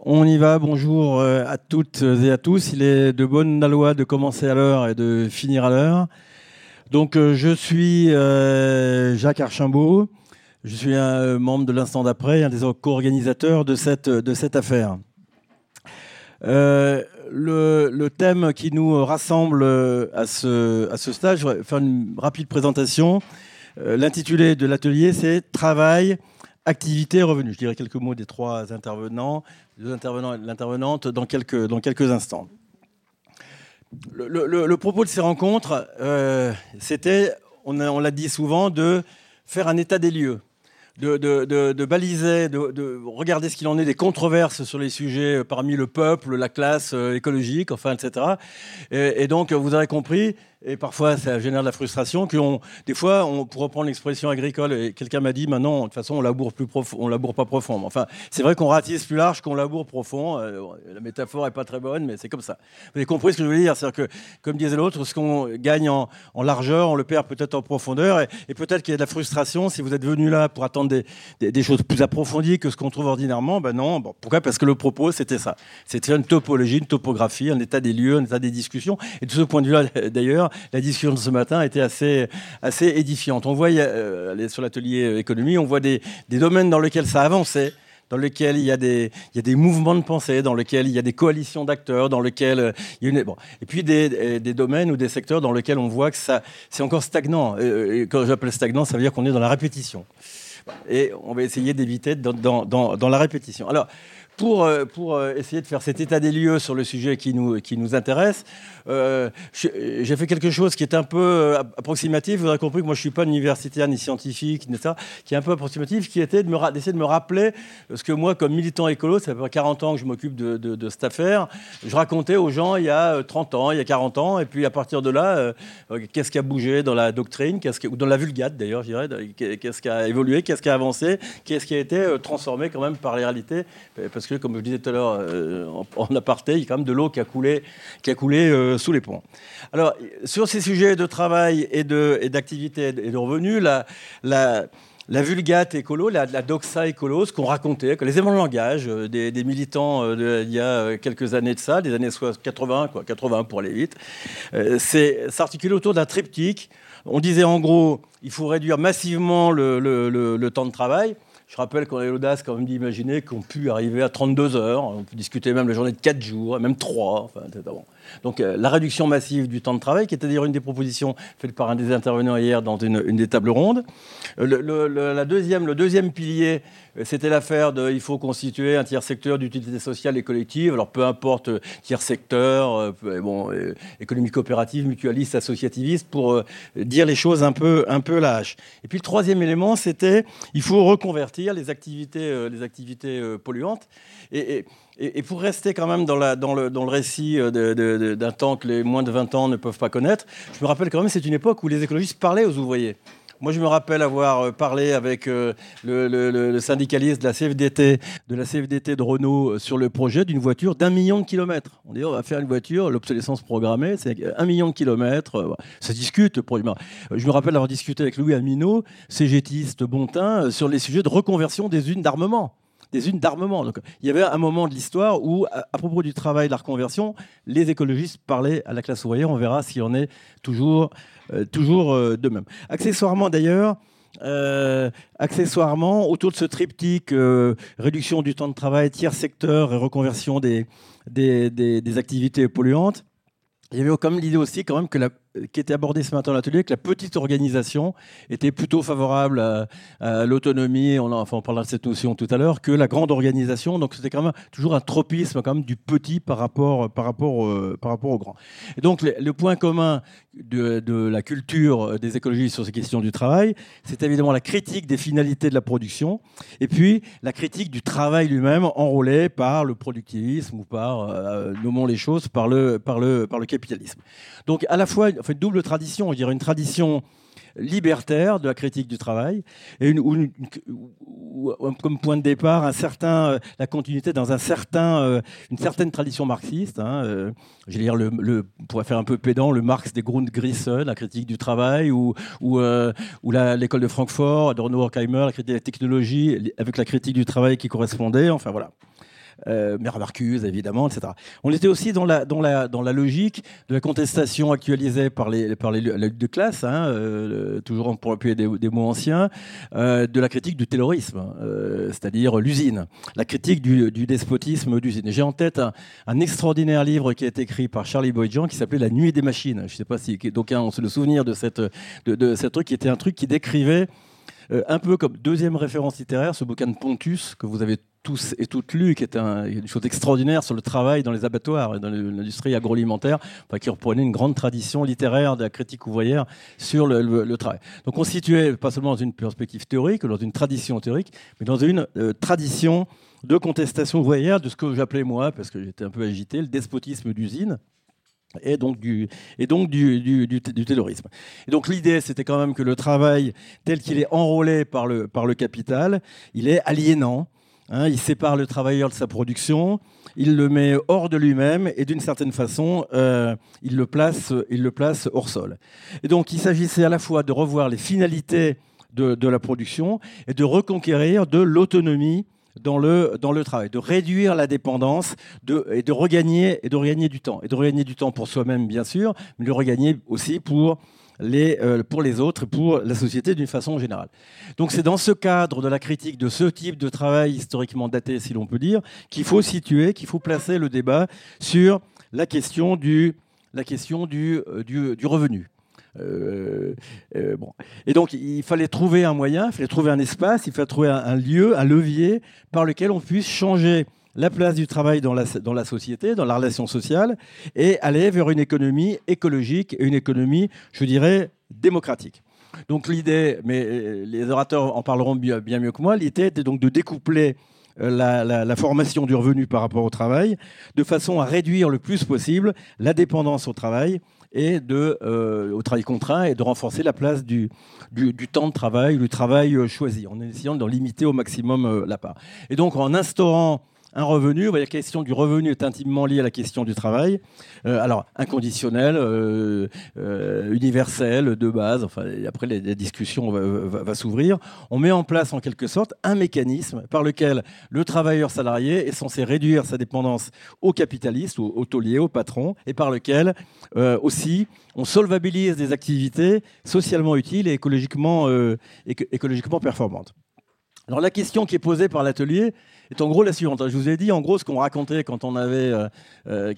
On y va, bonjour à toutes et à tous. Il est de bonne loi de commencer à l'heure et de finir à l'heure. Donc je suis Jacques Archimbaud, je suis un membre de l'Instant d'après, un des co-organisateurs de cette affaire. Le thème qui nous rassemble à ce stage, je vais faire une rapide présentation. L'intitulé de l'atelier, c'est « Travail, activité, revenu ». Je dirai quelques mots des trois intervenants, des deux intervenants et de l'intervenante dans quelques instants. Le propos de ces rencontres, c'était, on l'a dit souvent, de faire un état des lieux, de baliser, de regarder ce qu'il en est des controverses sur les sujets parmi le peuple, la classe écologique, enfin, etc. Et donc, vous aurez compris, et parfois ça génère de la frustration, des fois, pour reprendre l'expression agricole, et quelqu'un m'a dit, maintenant, de toute façon, on laboure pas profond. Enfin, c'est vrai qu'on ratisse plus large qu'on laboure profond. La métaphore est pas très bonne, mais c'est comme ça. Vous avez compris ce que je veux dire? C'est-à-dire que, comme disait l'autre, ce qu'on gagne en largeur, on le perd peut-être en profondeur, et peut-être qu'il y a de la frustration si vous êtes venu là pour attendre des choses plus approfondies que ce qu'on trouve ordinairement. Ben non. Bon, pourquoi? Parce que le propos, c'était ça. C'était une topologie, une topographie, un état des lieux, un état des discussions. Et de ce point de vue-là, d'ailleurs, la discussion de ce matin était assez édifiante. On voit, sur l'atelier économie, on voit des domaines dans lesquels ça avançait, dans lesquels il y a des mouvements de pensée, dans lesquels il y a des coalitions d'acteurs, dans lesquels il y a et puis des domaines ou des secteurs dans lesquels on voit que c'est encore stagnant. Et quand j'appelle stagnant, ça veut dire qu'on est dans la répétition. Et on va essayer d'éviter dans la répétition. Alors, pour essayer de faire cet état des lieux sur le sujet qui nous intéresse, j'ai fait quelque chose qui est un peu approximatif. Vous aurez compris que moi, je ne suis pas universitaire ni scientifique, qui est un peu approximatif, qui était d'essayer de me rappeler ce que moi, comme militant écolo, ça fait 40 ans que je m'occupe de cette affaire, je racontais aux gens il y a 30 ans, il y a 40 ans, et puis à partir de là, qu'est-ce qui a bougé dans la doctrine, ou dans la vulgate d'ailleurs, je dirais, qu'est-ce qui a évolué, qu'est-ce qui a avancé, qu'est-ce qui a été transformé quand même par les réalités, parce que comme je disais tout à l'heure en aparté, il y a quand même de l'eau qui a coulé sous les ponts. Alors, sur ces sujets de travail et d'activité et de revenus, la vulgate écolo, la doxa écolo, ce qu'on racontait, que les éléments de langage des militants il y a quelques années de ça, des années 80 pour aller vite, s'articule autour d'un triptyque. On disait en gros, il faut réduire massivement le temps de travail. Je rappelle qu'on a l'audace quand même d'imaginer qu'on pu arriver à 32 heures. On peut discuter même la journée de 4 jours, même 3. Enfin, bon. Donc la réduction massive du temps de travail, qui était d'ailleurs une des propositions faites par un des intervenants hier dans une des tables rondes. Le deuxième pilier, c'était l'affaire de il faut constituer un tiers secteur d'utilité sociale et collective. Alors peu importe tiers secteur, économie coopérative, mutualiste, associativiste, pour dire les choses un peu lâches. Et puis le troisième élément, c'était il faut reconvertir les activités polluantes. Et pour rester quand même dans le récit d'un temps que les moins de 20 ans ne peuvent pas connaître, je me rappelle quand même c'est une époque où les écologistes parlaient aux ouvriers. Moi, je me rappelle avoir parlé avec le syndicaliste de la CFDT de Renault sur le projet d'une voiture d'1 million de kilomètres. On dit on va faire une voiture, l'obsolescence programmée, c'est 1 million de kilomètres. Ça discute. Je me rappelle avoir discuté avec Louis Aminot, cégétiste bontin, sur les sujets de reconversion des usines d'armement. Donc, il y avait un moment de l'histoire où, à propos du travail de la reconversion, les écologistes parlaient à la classe ouvrière. On verra s'il y en est toujours de même. Accessoirement, d'ailleurs, autour de ce triptyque, réduction du temps de travail, tiers secteur et reconversion des activités polluantes, il y avait quand même l'idée aussi quand même qui était abordée ce matin à l'atelier, que la petite organisation était plutôt favorable à l'autonomie, on parlera de cette notion tout à l'heure, que la grande organisation. Donc c'était quand même toujours un tropisme quand même du petit par rapport au grand. Et donc le point commun de la culture des écologistes sur ces questions du travail, c'est évidemment la critique des finalités de la production, et puis la critique du travail lui-même enrôlé par le productivisme ou par, nommons les choses, par le capitalisme. Donc à la fois une double tradition, je dirais une tradition libertaire de la critique du travail, et comme point de départ la continuité dans une certaine tradition marxiste. Je vais lire pour faire un peu pédant, le Marx des Grundrisse, la critique du travail, ou l'école de Francfort, de Renaud Horkheimer, la critique de la technologie, avec la critique du travail qui correspondait. Enfin voilà. Marcuse, évidemment, etc. On était aussi dans la logique de la contestation actualisée par la lutte de classe, toujours pour appuyer des mots anciens, de la critique du taylorisme, c'est-à-dire l'usine, la critique du despotisme d'usine. J'ai en tête un extraordinaire livre qui a été écrit par Charlie Boyd-Jean qui s'appelait La nuée des machines. Je ne sais pas si d'aucuns ont le souvenir de cette truc, qui était un truc qui décrivait un peu comme deuxième référence littéraire ce bouquin de Pontus que vous avez tous et toutes lu, qui est une chose extraordinaire sur le travail dans les abattoirs et dans l'industrie agroalimentaire, qui reprenait une grande tradition littéraire de la critique ouvrière sur le travail. Donc on se situait pas seulement dans une perspective théorique, dans une tradition théorique, mais dans une tradition de contestation ouvrière de ce que j'appelais moi, parce que j'étais un peu agité, le despotisme d'usine. Et donc du taylorisme. Et donc l'idée, c'était quand même que le travail, tel qu'il est enrôlé par le capital, il est aliénant. Il sépare le travailleur de sa production, il le met hors de lui-même et d'une certaine façon, il le place hors sol. Et donc il s'agissait à la fois de revoir les finalités de la production et de reconquérir de l'autonomie dans le travail, de réduire la dépendance et de regagner du temps. Et de regagner du temps pour soi-même, bien sûr, mais de le regagner aussi pour les autres et pour la société d'une façon générale. Donc c'est dans ce cadre de la critique de ce type de travail historiquement daté, si l'on peut dire, qu'il faut placer le débat sur la question du revenu. Bon. Et donc il fallait trouver un moyen, il fallait trouver un espace, il fallait trouver un lieu, un levier par lequel on puisse changer la place du travail dans la société, dans la relation sociale, et aller vers une économie écologique et une économie, je dirais, démocratique. Donc l'idée, mais les orateurs en parleront bien mieux que moi, l'idée était donc de découpler la formation du revenu par rapport au travail, de façon à réduire le plus possible la dépendance au travail et au travail contraint, et de renforcer la place du temps de travail, du travail choisi, en essayant d'en limiter au maximum la part. Et donc en instaurant un revenu, la question du revenu est intimement liée à la question du travail. Alors, inconditionnel, universel, de base, enfin, après la discussion va s'ouvrir. On met en place en quelque sorte un mécanisme par lequel le travailleur salarié est censé réduire sa dépendance au capitaliste, au taulier, au patron, et par lequel aussi on solvabilise des activités socialement utiles et écologiquement performantes. Alors la question qui est posée par l'atelier est en gros la suivante. Je vous ai dit en gros ce qu'on racontait quand on avait il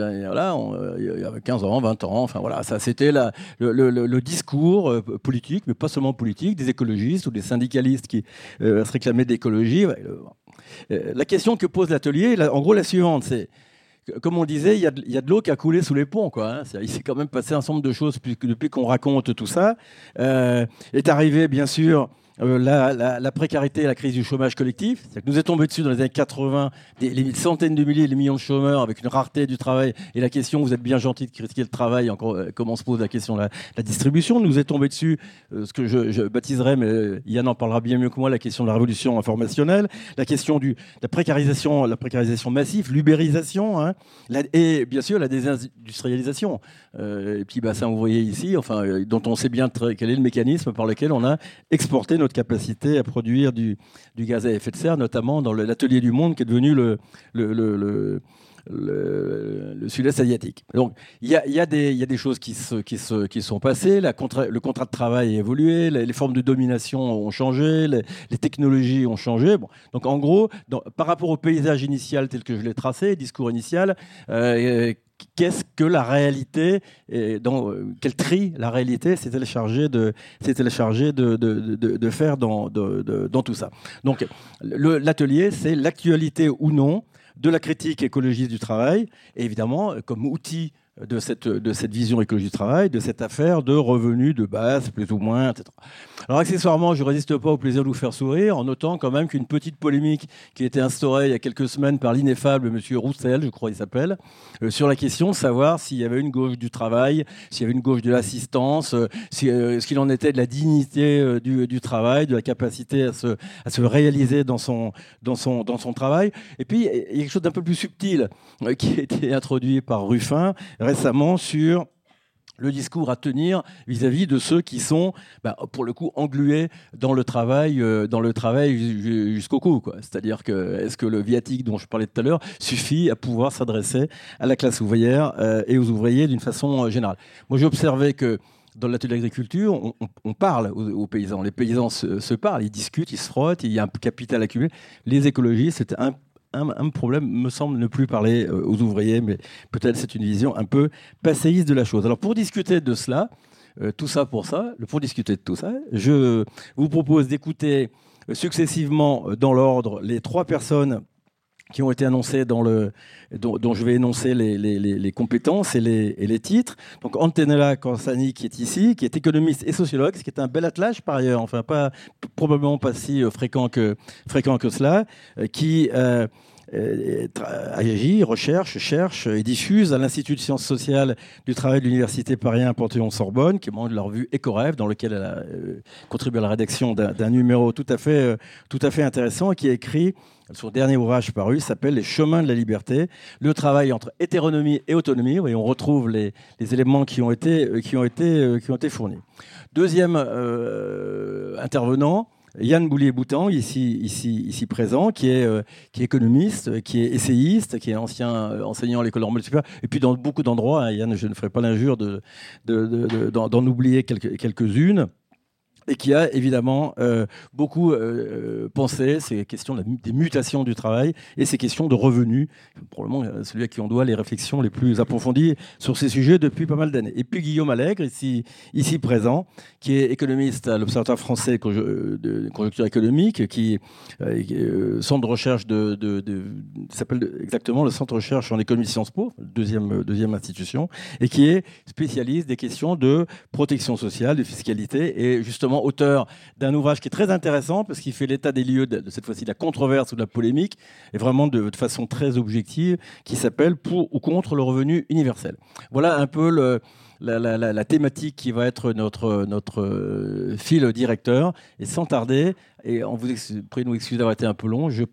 y avait 15 ans, 20 ans, enfin voilà, ça c'était le discours politique, mais pas seulement politique, des écologistes ou des syndicalistes qui se réclamaient d'écologie. La question que pose l'atelier, en gros la suivante, c'est, comme on disait, il y a de l'eau qui a coulé sous les ponts, quoi. Il s'est quand même passé un certain nombre de choses depuis qu'on raconte tout ça. Est arrivé, bien sûr, la précarité et la crise du chômage collectif. C'est-à-dire que nous est tombé dessus dans les années 80 les centaines de milliers, les millions de chômeurs avec une rareté du travail. Et la question, vous êtes bien gentil de critiquer le travail, encore, comment se pose la question de la distribution. Nous est tombé dessus ce que je baptiserais, mais Yann en parlera bien mieux que moi, la question de la révolution informationnelle, la question de la précarisation massive, l'ubérisation, et bien sûr la désindustrialisation. Et puis bassin ouvrier ici, dont on sait bien quel est le mécanisme par lequel on a exporté notre capacité à produire du gaz à effet de serre, notamment dans l'atelier du monde qui est devenu le sud-est asiatique. Donc il y a des choses qui sont passées, le contrat de travail a évolué, les formes de domination ont changé, les technologies ont changé. Bon. Donc en gros, par rapport au paysage initial tel que je l'ai tracé, discours initial, qu'est-ce que la réalité, quel tri la réalité s'est-elle chargée de faire dans tout ça. Donc l'atelier, c'est l'actualité ou non de la critique écologiste du travail, et évidemment comme outil de cette vision écologique du travail, de cette affaire de revenus de base, plus ou moins, etc. Alors accessoirement, je ne résiste pas au plaisir de vous faire sourire, en notant quand même qu'une petite polémique qui a été instaurée il y a quelques semaines par l'ineffable M. Roussel, je crois il s'appelle, sur la question de savoir s'il y avait une gauche du travail, s'il y avait une gauche de l'assistance, ce qu'il en était de la dignité du travail, de la capacité à se réaliser dans son travail. Et puis, il y a quelque chose d'un peu plus subtil qui a été introduit par Ruffin récemment sur le discours à tenir vis-à-vis de ceux qui sont, pour le coup, englués dans le travail jusqu'au cou, quoi. C'est-à-dire que est-ce que le viatique dont je parlais tout à l'heure suffit à pouvoir s'adresser à la classe ouvrière et aux ouvriers d'une façon générale. Moi, j'ai observé que dans l'atelier d'agriculture, on parle aux paysans. Les paysans se parlent, ils discutent, ils se frottent, il y a un capital accumulé. Les écologistes, c'est un problème, me semble, ne plus parler aux ouvriers, mais peut-être c'est une vision un peu passéiste de la chose. Alors pour discuter de cela, pour discuter de tout ça, je vous propose d'écouter successivement dans l'ordre les 3 personnes qui ont été annoncées dont je vais énoncer les compétences et les titres. Donc Antonella Corsani qui est ici, qui est économiste et sociologue, ce qui est un bel attelage par ailleurs, enfin probablement pas si fréquent que cela, qui agit, recherche, cherche et diffuse à l'Institut de sciences sociales du travail de l'Université Paris 1 Panthéon-Sorbonne, qui est membre de la revue Écorève, dans lequel elle a contribué à la rédaction d'un numéro tout à fait intéressant, et qui a écrit son dernier ouvrage paru, s'appelle Les chemins de la liberté, le travail entre hétéronomie et autonomie. Et on retrouve les éléments qui ont été fournis. Deuxième intervenant, Yann Boulier-Boutan, ici présent, qui est économiste, qui est essayiste, qui est ancien enseignant à l'école normale supérieure, et puis dans beaucoup d'endroits, hein, Yann, je ne ferai pas l'injure d'en oublier quelques-unes, et qui a évidemment beaucoup pensé ces questions des mutations du travail et ces questions de revenus, probablement celui à qui on doit les réflexions les plus approfondies sur ces sujets depuis pas mal d'années. Et puis Guillaume Allègre, ici présent, qui est économiste à l'Observatoire français de conjoncture économique, qui est centre de recherche s'appelle exactement le centre de recherche en économie de Sciences Po, deuxième institution, et qui est spécialiste des questions de protection sociale, de fiscalité, et justement auteur d'un ouvrage qui est très intéressant parce qu'il fait l'état des lieux de cette fois-ci de la controverse ou de la polémique, et vraiment de façon très objective, qui s'appelle Pour ou contre le revenu universel. Voilà un peu la thématique qui va être notre fil directeur. Et sans tarder, et priez nous excuser d'avoir été un peu long, je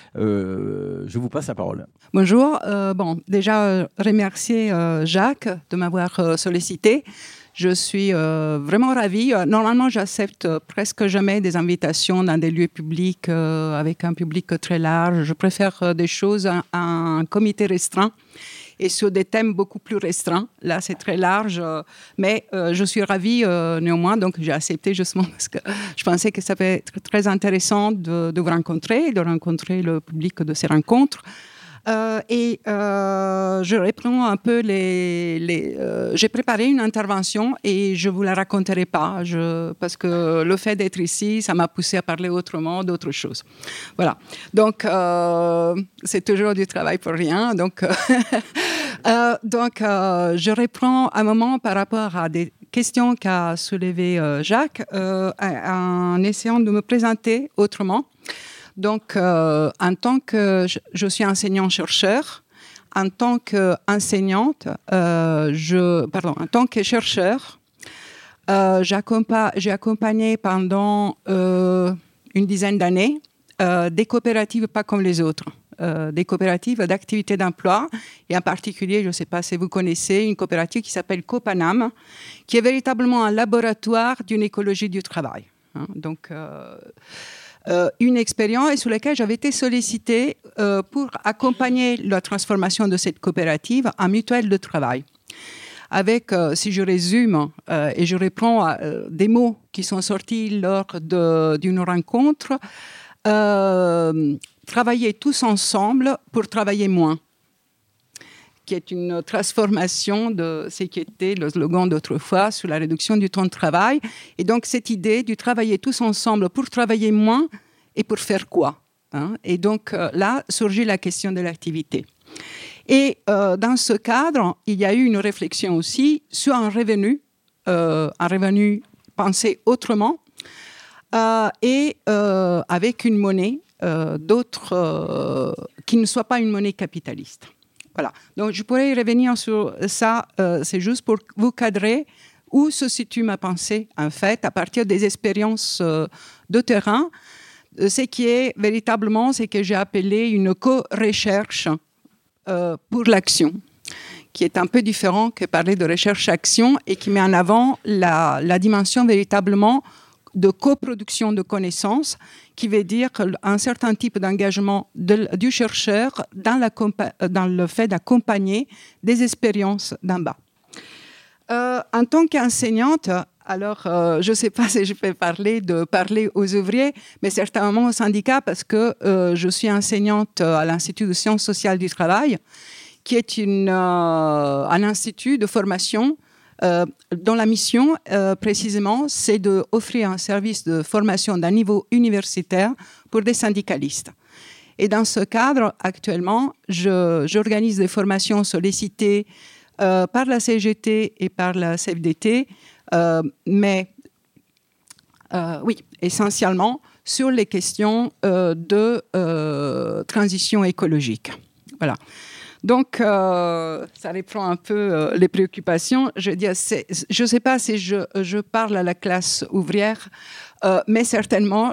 vous passe la parole. Bonjour. Déjà, remercier Jacques de m'avoir sollicité. Je suis vraiment ravie. Normalement, j'accepte presque jamais des invitations dans des lieux publics avec un public très large. Je préfère des choses à un comité restreint et sur des thèmes beaucoup plus restreints. Là, c'est très large, mais je suis ravie néanmoins. Donc, j'ai accepté justement parce que je pensais que ça peut être très intéressant de vous rencontrer, de rencontrer le public de ces rencontres. Je reprends un peu j'ai préparé une intervention et je ne vous la raconterai pas parce que le fait d'être ici, ça m'a poussé à parler autrement d'autres choses. Voilà. Donc, c'est toujours du travail pour rien. Donc, je reprends un moment par rapport à des questions qu'a soulevé Jacques en essayant de me présenter autrement. Donc, en tant que je suis enseignant-chercheur, en tant qu'enseignante, en tant que chercheur, j'ai accompagné pendant une dizaine d'années des coopératives pas comme les autres, des coopératives d'activité d'emploi, et en particulier, je ne sais pas si vous connaissez, une coopérative qui s'appelle Copanam, qui est véritablement un laboratoire d'une écologie du travail. Hein, donc, une expérience sur laquelle j'avais été sollicitée pour accompagner la transformation de cette coopérative en mutuelle de travail. Avec, si je résume et je reprends des mots qui sont sortis lors d'une rencontre, travailler tous ensemble pour travailler moins, qui est une transformation de ce qui était le slogan d'autrefois sur la réduction du temps de travail. Et donc, cette idée du travailler tous ensemble pour travailler moins et pour faire quoi, hein? Et donc, là, surgit la question de l'activité. Et dans ce cadre, il y a eu une réflexion aussi sur un revenu pensé autrement et avec une monnaie qui ne soit pas une monnaie capitaliste. Voilà. Donc, je pourrais y revenir sur ça. C'est juste pour vous cadrer où se situe ma pensée, en fait, à partir des expériences de terrain. Ce qui est véritablement ce que j'ai appelé une co-recherche pour l'action, qui est un peu différent que parler de recherche-action et qui met en avant la dimension véritablement de coproduction de connaissances, qui veut dire un certain type d'engagement du chercheur dans le fait d'accompagner des expériences d'en bas. En tant qu'enseignante, alors je ne sais pas si je peux parler aux ouvriers, mais certainement aux syndicats, parce que je suis enseignante à l'Institut de sciences sociales du travail, qui est un institut de formation dont la mission, précisément, c'est d'offrir un service de formation d'un niveau universitaire pour des syndicalistes. Et dans ce cadre, actuellement, j'organise des formations sollicitées par la CGT et par la CFDT, mais oui, essentiellement sur les questions de transition écologique. Voilà. Donc, ça reprend un peu les préoccupations. Je ne sais pas si je parle à la classe ouvrière, mais certainement,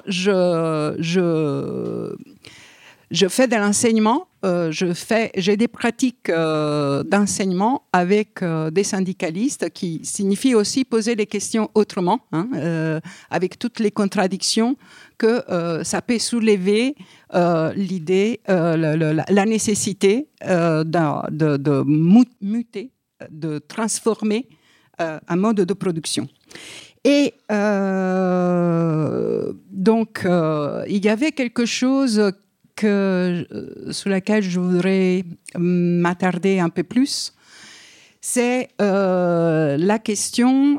je fais de l'enseignement, j'ai des pratiques d'enseignement avec des syndicalistes, qui signifie aussi poser les questions autrement, avec toutes les contradictions que ça peut soulever l'idée, la nécessité de muter, de transformer un mode de production. Et donc, il y avait quelque chose sur laquelle je voudrais m'attarder un peu plus, c'est la question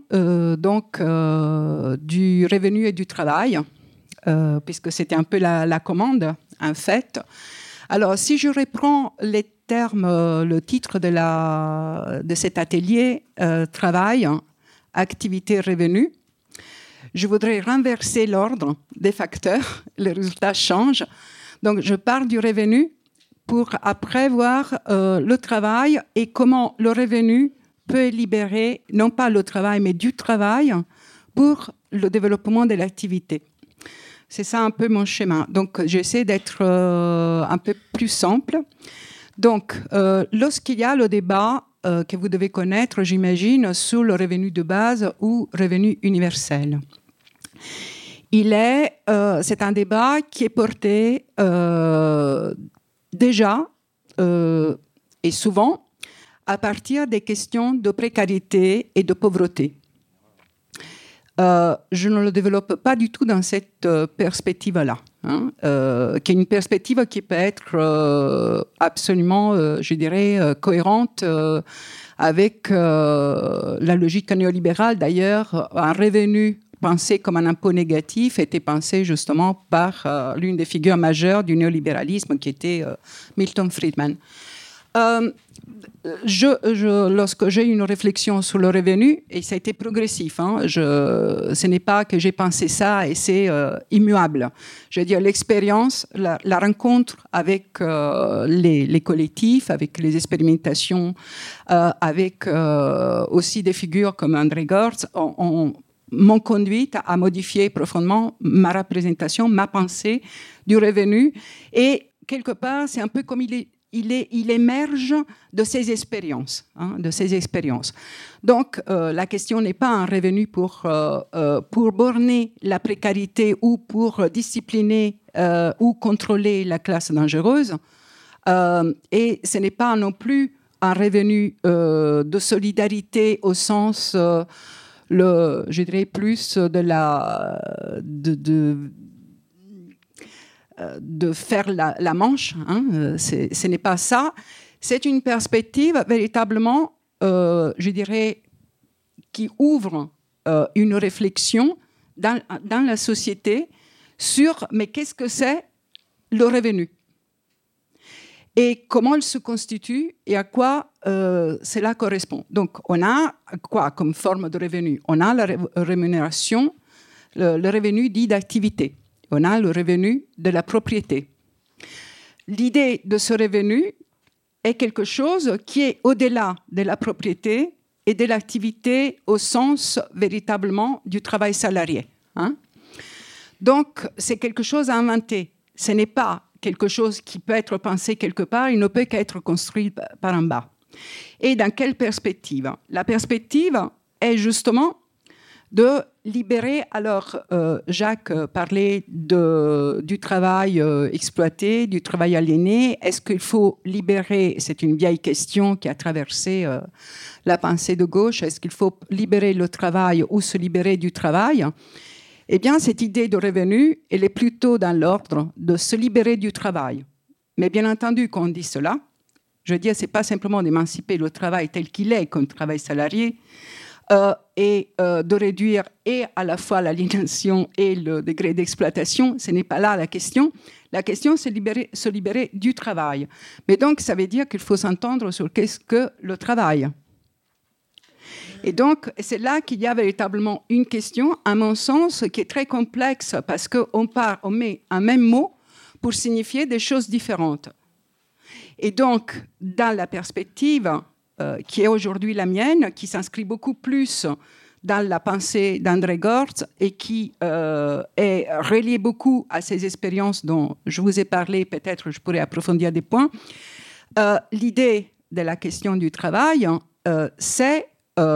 du revenu et du travail, puisque c'était un peu la commande, en fait. Alors, si je reprends les termes, le titre de cet atelier, travail, activité, revenu, je voudrais renverser l'ordre des facteurs. Les résultats changent. Donc, je pars du revenu pour après voir le travail et comment le revenu peut libérer, non pas le travail, mais du travail pour le développement de l'activité. C'est ça un peu mon schéma. Donc, j'essaie d'être un peu plus simple. Donc, lorsqu'il y a le débat que vous devez connaître, j'imagine, sur le revenu de base ou revenu universel, c'est un débat qui est porté déjà et souvent à partir des questions de précarité et de pauvreté. Je ne le développe pas du tout dans cette perspective-là, qui est une perspective qui peut être absolument, je dirais, cohérente avec la logique néolibérale. D'ailleurs, un revenu pensé comme un impôt négatif était pensé justement par l'une des figures majeures du néolibéralisme, qui était Milton Friedman. Lorsque j'ai une réflexion sur le revenu, et ça a été progressif, ce n'est pas que j'ai pensé ça et c'est immuable. Je veux dire, l'expérience, la rencontre avec les collectifs, avec les expérimentations, avec aussi des figures comme André Gortz, m'ont conduite à modifier profondément ma représentation, ma pensée du revenu. Et quelque part, c'est un peu comme il émerge de ces expériences. Donc, la question n'est pas un revenu pour borner la précarité ou pour discipliner ou contrôler la classe dangereuse. Et ce n'est pas non plus un revenu de solidarité au sens, je dirais, plus de faire la manche, ce n'est pas ça. C'est une perspective véritablement, je dirais, qui ouvre une réflexion dans la société sur mais qu'est-ce que c'est le revenu et comment il se constitue et à quoi cela correspond. Donc, on a quoi comme forme de revenu? On a la rémunération, le revenu dit d'activité. On a le revenu de la propriété. L'idée de ce revenu est quelque chose qui est au-delà de la propriété et de l'activité au sens véritablement du travail salarié. Donc, c'est quelque chose à inventer. Ce n'est pas quelque chose qui peut être pensé quelque part, il ne peut qu'être construit par en bas. Et dans quelle perspective? La perspective est justement de libérer, alors Jacques parlait du travail exploité, du travail aliéné. Est-ce qu'il faut libérer, c'est une vieille question qui a traversé la pensée de gauche, est-ce qu'il faut libérer le travail ou se libérer du travail? Eh bien, cette idée de revenu, elle est plutôt dans l'ordre de se libérer du travail. Mais bien entendu, quand on dit cela, je veux dire, ce n'est pas simplement d'émanciper le travail tel qu'il est, comme travail salarié, et de réduire et à la fois l'aliénation et le degré d'exploitation. Ce n'est pas là la question. La question, c'est se libérer du travail. Mais donc, ça veut dire qu'il faut s'entendre sur qu'est-ce que le travail. Et donc, c'est là qu'il y a véritablement une question, à mon sens, qui est très complexe parce qu'on met un même mot pour signifier des choses différentes. Et donc, dans la perspective qui est aujourd'hui la mienne, qui s'inscrit beaucoup plus dans la pensée d'André Gortz et qui est reliée beaucoup à ces expériences dont je vous ai parlé, peut-être je pourrais approfondir des points. L'idée de la question du travail, c'est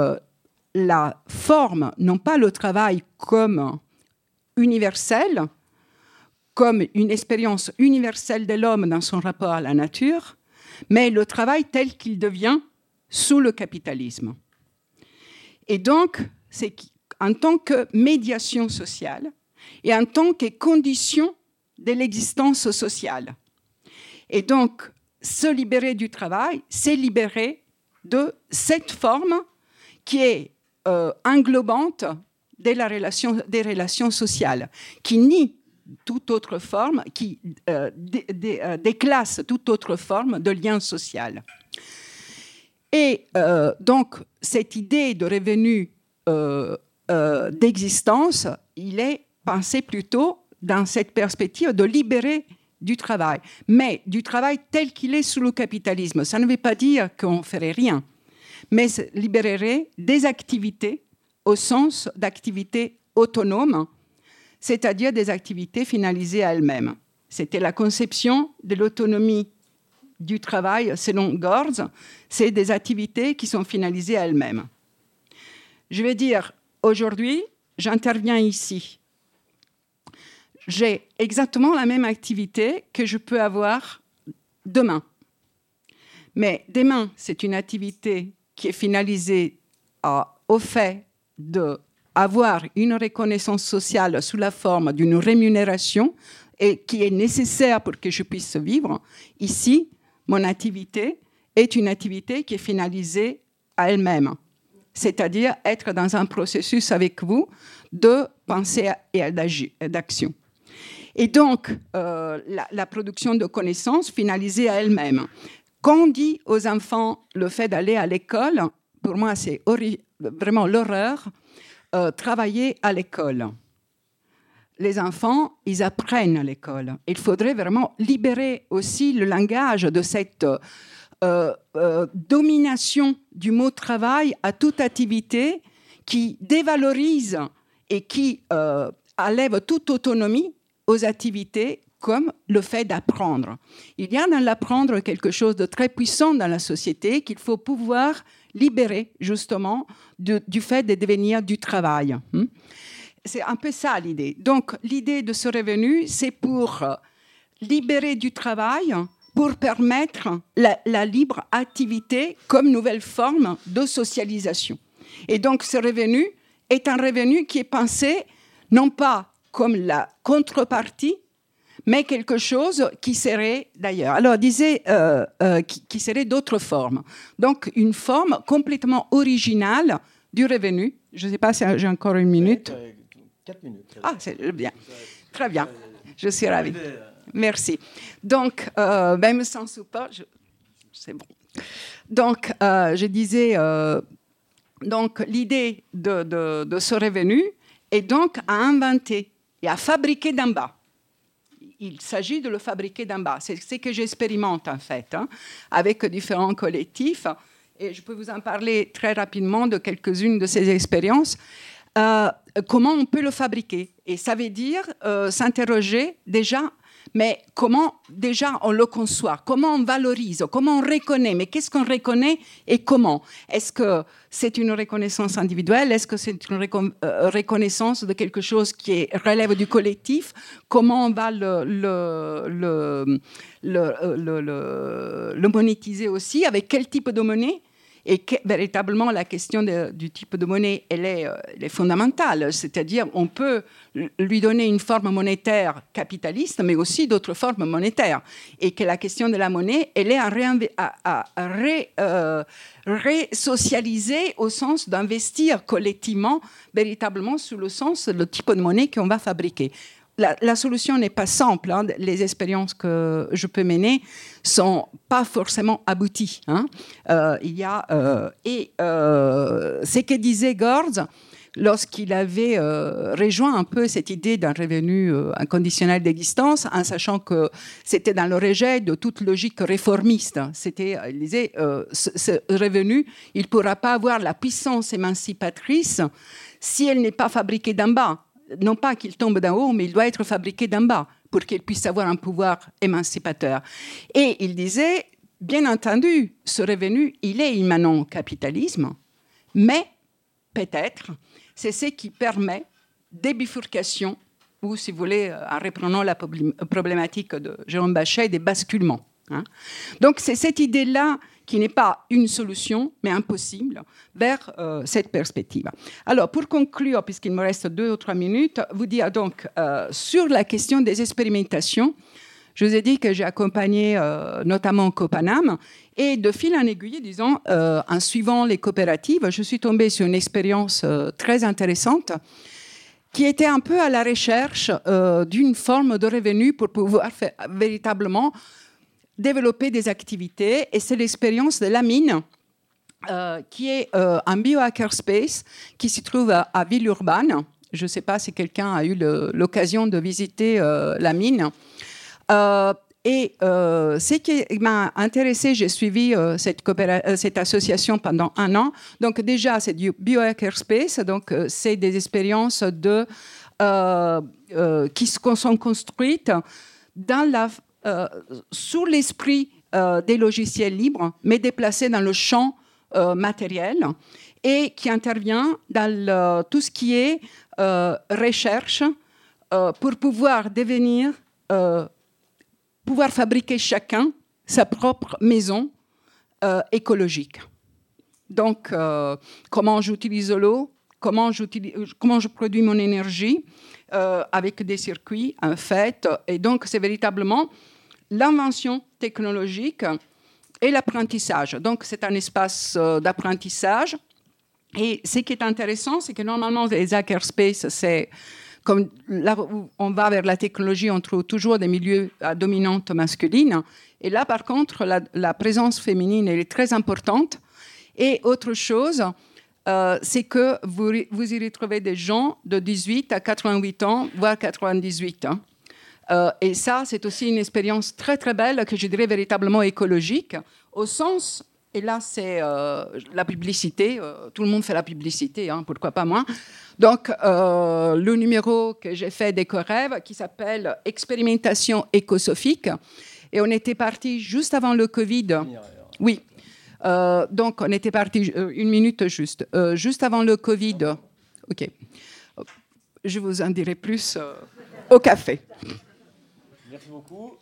la forme, non pas le travail comme universel, comme une expérience universelle de l'homme dans son rapport à la nature, mais le travail tel qu'il devient sous le capitalisme. Et donc, c'est en tant que médiation sociale et en tant que condition de l'existence sociale. Et donc, se libérer du travail, c'est libérer de cette forme qui est englobante des relations sociales, qui nie toute autre forme, qui déclasse toute autre forme de lien social. Et donc, cette idée de revenu d'existence, il est pensé plutôt dans cette perspective de libérer du travail, mais du travail tel qu'il est sous le capitalisme. Ça ne veut pas dire qu'on ne ferait rien, mais libérerait des activités au sens d'activités autonomes, c'est-à-dire des activités finalisées à elles-mêmes. C'était la conception de l'autonomie du travail selon Gortz, c'est des activités qui sont finalisées à elles-mêmes. Je vais dire, aujourd'hui, j'interviens ici. J'ai exactement la même activité que je peux avoir demain. Mais demain, c'est une activité qui est finalisée au fait d'avoir une reconnaissance sociale sous la forme d'une rémunération et qui est nécessaire pour que je puisse vivre. Ici, mon activité est une activité qui est finalisée à elle-même, c'est-à-dire être dans un processus avec vous de pensée et d'action. Et donc, la production de connaissances finalisée à elle-même. Quand on dit aux enfants le fait d'aller à l'école, pour moi, c'est vraiment l'horreur, travailler à l'école. Les enfants, ils apprennent à l'école. Il faudrait vraiment libérer aussi le langage de cette domination du mot travail à toute activité qui dévalorise et qui enlève toute autonomie aux activités comme le fait d'apprendre. Il y a dans l'apprendre quelque chose de très puissant dans la société qu'il faut pouvoir libérer justement du fait de devenir du travail. C'est un peu ça l'idée. Donc l'idée de ce revenu, c'est pour libérer du travail, pour permettre la libre activité comme nouvelle forme de socialisation. Et donc ce revenu est un revenu qui est pensé non pas comme la contrepartie, mais quelque chose qui serait d'ailleurs. Alors, disait qui serait d'autres formes. Donc, une forme complètement originale du revenu. Je ne sais pas si j'ai encore une minute. 4 minutes. Ah, c'est bien. Très bien. Je suis ravie. Merci. Donc, même sans support, c'est bon. Donc, je disais, donc, l'idée de ce revenu est donc à inventer et à fabriquer d'en bas. Il s'agit de le fabriquer d'en bas. C'est ce que j'expérimente, en fait, avec différents collectifs. Et je peux vous en parler très rapidement de quelques-unes de ces expériences. Comment on peut le fabriquer? Et ça veut dire s'interroger déjà Mais comment déjà on le conçoit, comment on valorise, comment on reconnaît, mais qu'est-ce qu'on reconnaît et comment? Est-ce que c'est une reconnaissance individuelle? Est-ce que c'est une reconnaissance de quelque chose qui relève du collectif? Comment on va le monétiser aussi? Avec quel type de monnaie? Et véritablement, la question du type de monnaie, elle est fondamentale. C'est-à-dire, on peut lui donner une forme monétaire capitaliste, mais aussi d'autres formes monétaires. Et que la question de la monnaie, elle est à ré-socialiser au sens d'investir collectivement, véritablement, sous le sens du type de monnaie qu'on va fabriquer. La solution n'est pas simple. Hein. Les expériences que je peux mener sont pas forcément abouties. Hein. Ce que disait Gorz lorsqu'il avait rejoint un peu cette idée d'un revenu inconditionnel d'existence, en sachant que c'était dans le rejet de toute logique réformiste. Il disait, ce revenu, il ne pourra pas avoir la puissance émancipatrice si elle n'est pas fabriquée d'en bas. Non pas qu'il tombe d'en haut, mais il doit être fabriqué d'en bas pour qu'il puisse avoir un pouvoir émancipateur. Et il disait, bien entendu, ce revenu, il est immanent au capitalisme, mais peut-être, c'est ce qui permet des bifurcations, ou si vous voulez, en reprenant la problématique de Jérôme Bachet, des basculements. Hein. Donc c'est cette idée-là qui n'est pas une solution, mais impossible, vers cette perspective. Alors, pour conclure, puisqu'il me reste 2 ou 3 minutes, vous dire donc sur la question des expérimentations. Je vous ai dit que j'ai accompagné notamment Copanam, et de fil en aiguille, disons, en suivant les coopératives, je suis tombée sur une expérience très intéressante qui était un peu à la recherche d'une forme de revenu pour pouvoir véritablement développer des activités. Et c'est l'expérience de la mine, qui est un biohackerspace qui se trouve à Villeurbanne. Je ne sais pas si quelqu'un a eu l'occasion de visiter la mine. Ce qui m'a intéressé, j'ai suivi cette association pendant 1 an. Donc déjà, c'est du biohackerspace. Donc c'est des expériences qui sont construites sous l'esprit des logiciels libres, mais déplacés dans le champ matériel, et qui intervient dans tout ce qui est recherche pour pouvoir pouvoir fabriquer chacun sa propre maison écologique. Donc, comment j'utilise l'eau, comment je produis mon énergie avec des circuits, en fait. Et donc, c'est véritablement l'invention technologique et l'apprentissage. Donc, c'est un espace d'apprentissage. Et ce qui est intéressant, c'est que normalement, les hackerspaces, c'est comme là où on va vers la technologie, on trouve toujours des milieux à dominante masculine. Et là, par contre, la présence féminine, elle est très importante. Et autre chose, c'est que vous y retrouvez des gens de 18 à 88 ans, voire 98 ans. Et ça, c'est aussi une expérience très, très belle, que je dirais véritablement écologique, au sens, et là, c'est la publicité, tout le monde fait la publicité, hein, pourquoi pas moi. Donc, le numéro que j'ai fait d'EcoRêve, qui s'appelle « Expérimentation écosophique », et on était parti juste avant le Covid. Oui. Donc, on était parti, 1 minute juste, juste avant le Covid. OK. Je vous en dirai plus au café. Merci beaucoup.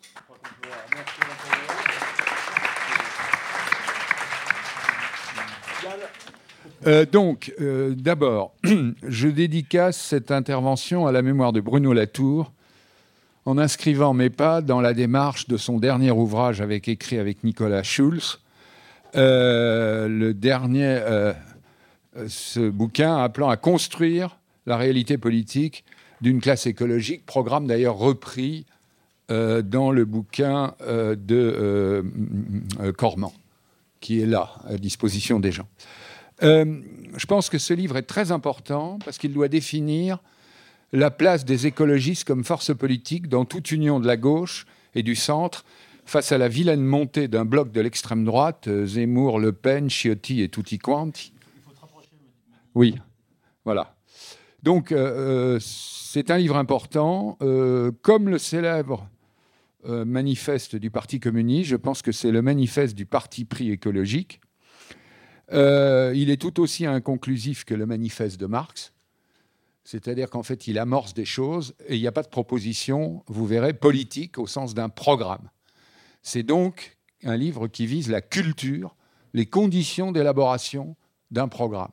D'abord, je dédicace cette intervention à la mémoire de Bruno Latour, en inscrivant mes pas dans la démarche de son dernier ouvrage écrit avec Nicolas Schulz, le dernier, ce bouquin appelant à construire la réalité politique d'une classe écologique, programme d'ailleurs repris dans le bouquin de Cormand, qui est là, à disposition des gens. Je pense que ce livre est très important parce qu'il doit définir la place des écologistes comme force politique dans toute union de la gauche et du centre face à la vilaine montée d'un bloc de l'extrême droite, Zemmour, Le Pen, Ciotti et tutti quanti. Il faut te rapprocher. Oui, voilà. Donc, c'est un livre important. Comme le célèbre manifeste du Parti communiste. Je pense que c'est le manifeste du parti pris écologique. Il est tout aussi inconclusif que le manifeste de Marx. C'est-à-dire qu'en fait, il amorce des choses et il n'y a pas de proposition, vous verrez, politique au sens d'un programme. C'est donc un livre qui vise la culture, les conditions d'élaboration d'un programme.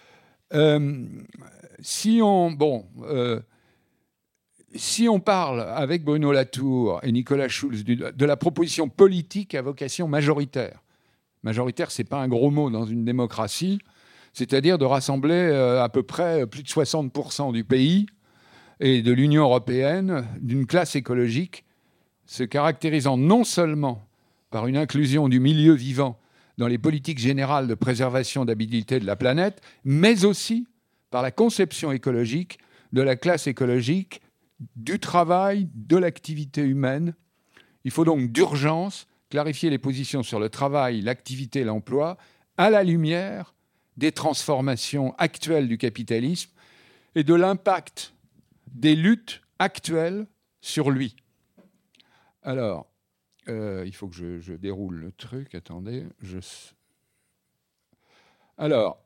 Si on parle avec Bruno Latour et Nicolas Schulz de la proposition politique à vocation majoritaire, majoritaire, ce n'est pas un gros mot dans une démocratie, c'est-à-dire de rassembler à peu près plus de 60% du pays et de l'Union européenne d'une classe écologique se caractérisant non seulement par une inclusion du milieu vivant dans les politiques générales de préservation d'habitabilité de la planète, mais aussi par la conception écologique de la classe écologique, du travail, de l'activité humaine. Il faut donc d'urgence clarifier les positions sur le travail, l'activité et l'emploi à la lumière des transformations actuelles du capitalisme et de l'impact des luttes actuelles sur lui. Alors, il faut que je déroule le truc. Attendez. Alors,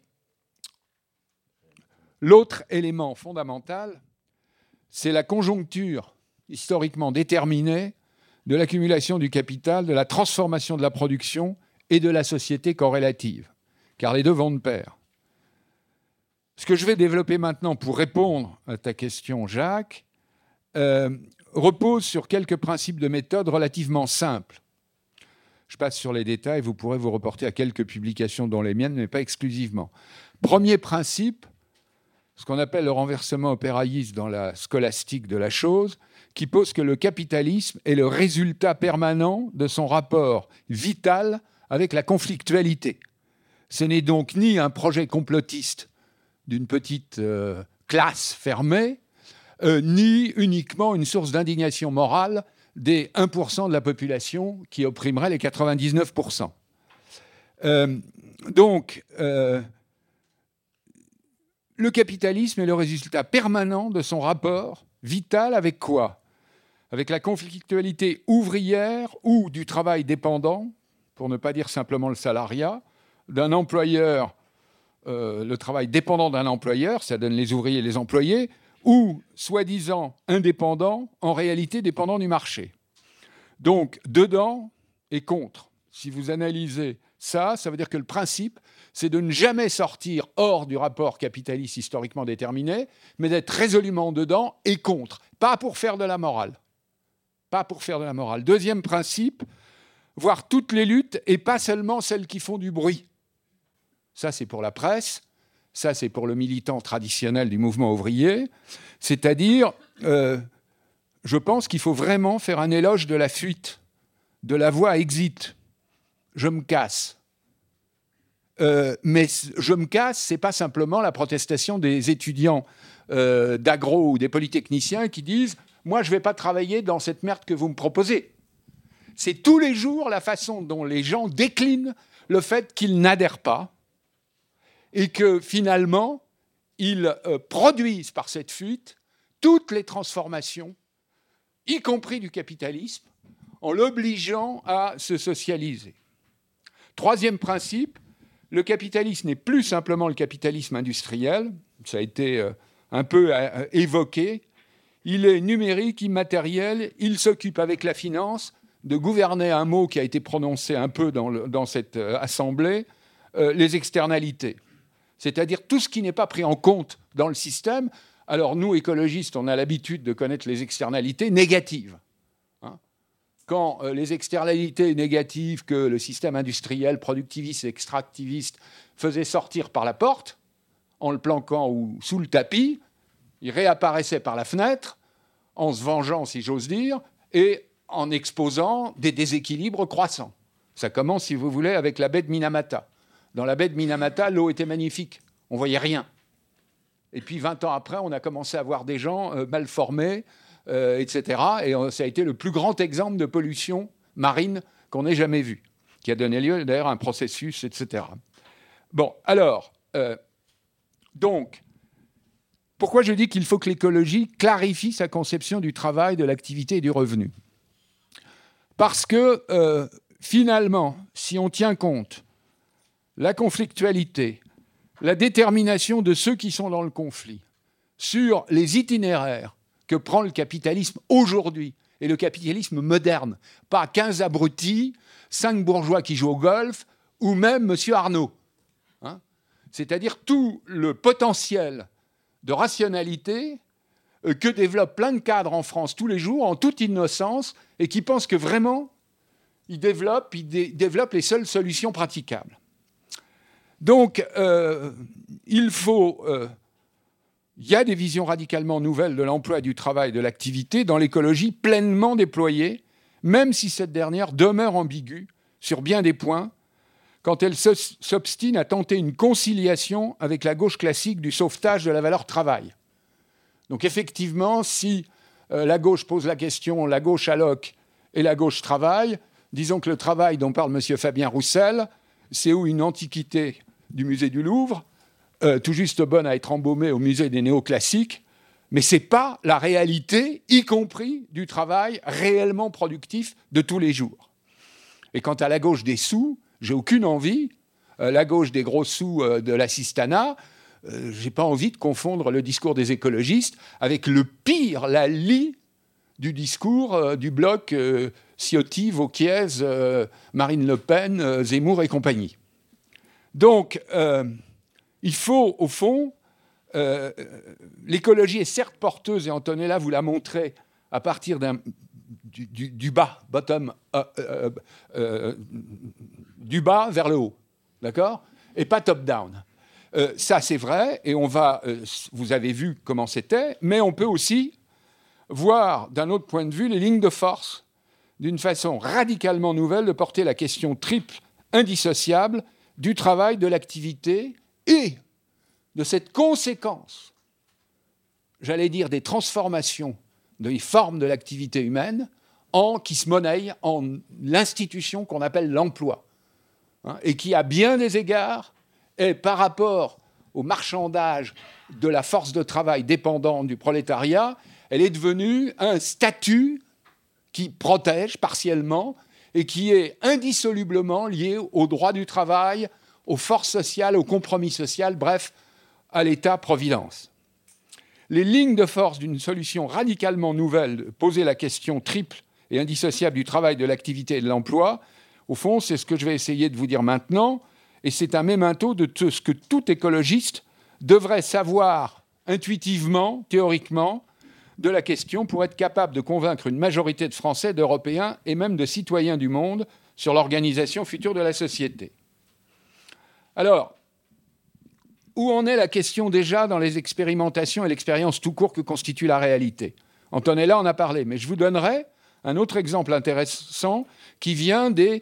l'autre élément fondamental, c'est la conjoncture historiquement déterminée de l'accumulation du capital, de la transformation de la production et de la société corrélative, car les deux vont de pair. Ce que je vais développer maintenant pour répondre à ta question, Jacques, repose sur quelques principes de méthode relativement simples. Je passe sur les détails, vous pourrez vous reporter à quelques publications dont les miennes, mais pas exclusivement. Premier principe, ce qu'on appelle le renversement opéraïste dans la scolastique de la chose, qui pose que le capitalisme est le résultat permanent de son rapport vital avec la conflictualité. Ce n'est donc ni un projet complotiste d'une petite classe fermée, ni uniquement une source d'indignation morale des 1% de la population qui opprimerait les 99%. Le capitalisme est le résultat permanent de son rapport vital avec quoi ? Avec la conflictualité ouvrière ou du travail dépendant, pour ne pas dire simplement le salariat, d'un employeur, le travail dépendant d'un employeur, ça donne les ouvriers et les employés, ou soi-disant indépendant, en réalité dépendant du marché. Donc, dedans et contre. Si vous analysez ça, ça veut dire que le principe, c'est de ne jamais sortir hors du rapport capitaliste historiquement déterminé, mais d'être résolument dedans et contre. Pas pour faire de la morale. Pas pour faire de la morale. Deuxième principe, voir toutes les luttes et pas seulement celles qui font du bruit. Ça, c'est pour la presse. Ça, c'est pour le militant traditionnel du mouvement ouvrier. C'est-à-dire, je pense qu'il faut vraiment faire un éloge de la fuite, de la voie exit. Je me casse. Mais je me casse, ce n'est pas simplement la protestation des étudiants d'agro ou des polytechniciens qui disent « Moi, je ne vais pas travailler dans cette merde que vous me proposez ». C'est tous les jours la façon dont les gens déclinent le fait qu'ils n'adhèrent pas et que finalement, ils produisent par cette fuite toutes les transformations, y compris du capitalisme, en l'obligeant à se socialiser. Troisième principe, le capitalisme n'est plus simplement le capitalisme industriel, ça a été un peu évoqué, il est numérique, immatériel, il s'occupe avec la finance de gouverner, un mot qui a été prononcé un peu dans cette assemblée, les externalités. C'est-à-dire tout ce qui n'est pas pris en compte dans le système. Alors nous, écologistes, on a l'habitude de connaître les externalités négatives. Quand les externalités négatives que le système industriel, productiviste et extractiviste faisait sortir par la porte, en le planquant ou sous le tapis, il réapparaissait par la fenêtre, en se vengeant, si j'ose dire, et en exposant des déséquilibres croissants. Ça commence, si vous voulez, avec la baie de Minamata. Dans la baie de Minamata, l'eau était magnifique. On ne voyait rien. Et puis, 20 ans après, on a commencé à voir des gens mal formés, etc. Et ça a été le plus grand exemple de pollution marine qu'on ait jamais vu, qui a donné lieu, d'ailleurs, à un processus, etc. Bon, alors, donc, pourquoi je dis qu'il faut que l'écologie clarifie sa conception du travail, de l'activité et du revenu ? Parce que, finalement, si on tient compte la conflictualité, la détermination de ceux qui sont dans le conflit, sur les itinéraires que prend le capitalisme aujourd'hui, et le capitalisme moderne, pas 15 abrutis, 5 bourgeois qui jouent au golf, ou même M. Arnaud. Hein, c'est-à-dire tout le potentiel de rationalité que développent plein de cadres en France tous les jours, en toute innocence, et qui pensent que vraiment, ils développent les seules solutions praticables. Donc, il y a des visions radicalement nouvelles de l'emploi, du travail, de l'activité dans l'écologie pleinement déployée, même si cette dernière demeure ambiguë sur bien des points, quand elle s'obstine à tenter une conciliation avec la gauche classique du sauvetage de la valeur travail. Donc effectivement, si la gauche pose la question, la gauche alloque et la gauche travaille, disons que le travail dont parle M. Fabien Roussel, c'est où une antiquité du musée du Louvre, tout juste bonne à être embaumée au musée des néoclassiques, mais ce n'est pas la réalité, y compris du travail réellement productif de tous les jours. Et quant à la gauche des sous, j'ai aucune envie, la gauche des gros sous de l'assistanat, j'ai pas envie de confondre le discours des écologistes avec le pire, la lie du discours du bloc Ciotti, Vauquiez, Marine Le Pen, Zemmour et compagnie. Donc, il faut, au fond, l'écologie est certes porteuse, et Antonella vous l'a montré, à partir du bas, bottom, du bas vers le haut, d'accord ? Et pas top-down. Ça, c'est vrai, et vous avez vu comment c'était, mais on peut aussi voir, d'un autre point de vue, les lignes de force, d'une façon radicalement nouvelle, de porter la question triple, indissociable, du travail, de l'activité et de cette conséquence, j'allais dire, des transformations des formes de l'activité humaine qui se monnaient en l'institution qu'on appelle l'emploi, hein, et qui, à bien des égards, est par rapport au marchandage de la force de travail dépendante du prolétariat, elle est devenue un statut qui protège partiellement et qui est indissolublement lié au droit du travail, aux forces sociales, au compromis social, bref, à l'État-providence. Les lignes de force d'une solution radicalement nouvelle de poser la question triple et indissociable du travail, de l'activité et de l'emploi, au fond, c'est ce que je vais essayer de vous dire maintenant, et c'est un memento de ce que tout écologiste devrait savoir intuitivement, théoriquement, de la question pour être capable de convaincre une majorité de Français, d'Européens et même de citoyens du monde sur l'organisation future de la société. Alors, où en est la question déjà dans les expérimentations et l'expérience tout court que constitue la réalité ? Antonella en a parlé, mais je vous donnerai un autre exemple intéressant qui vient des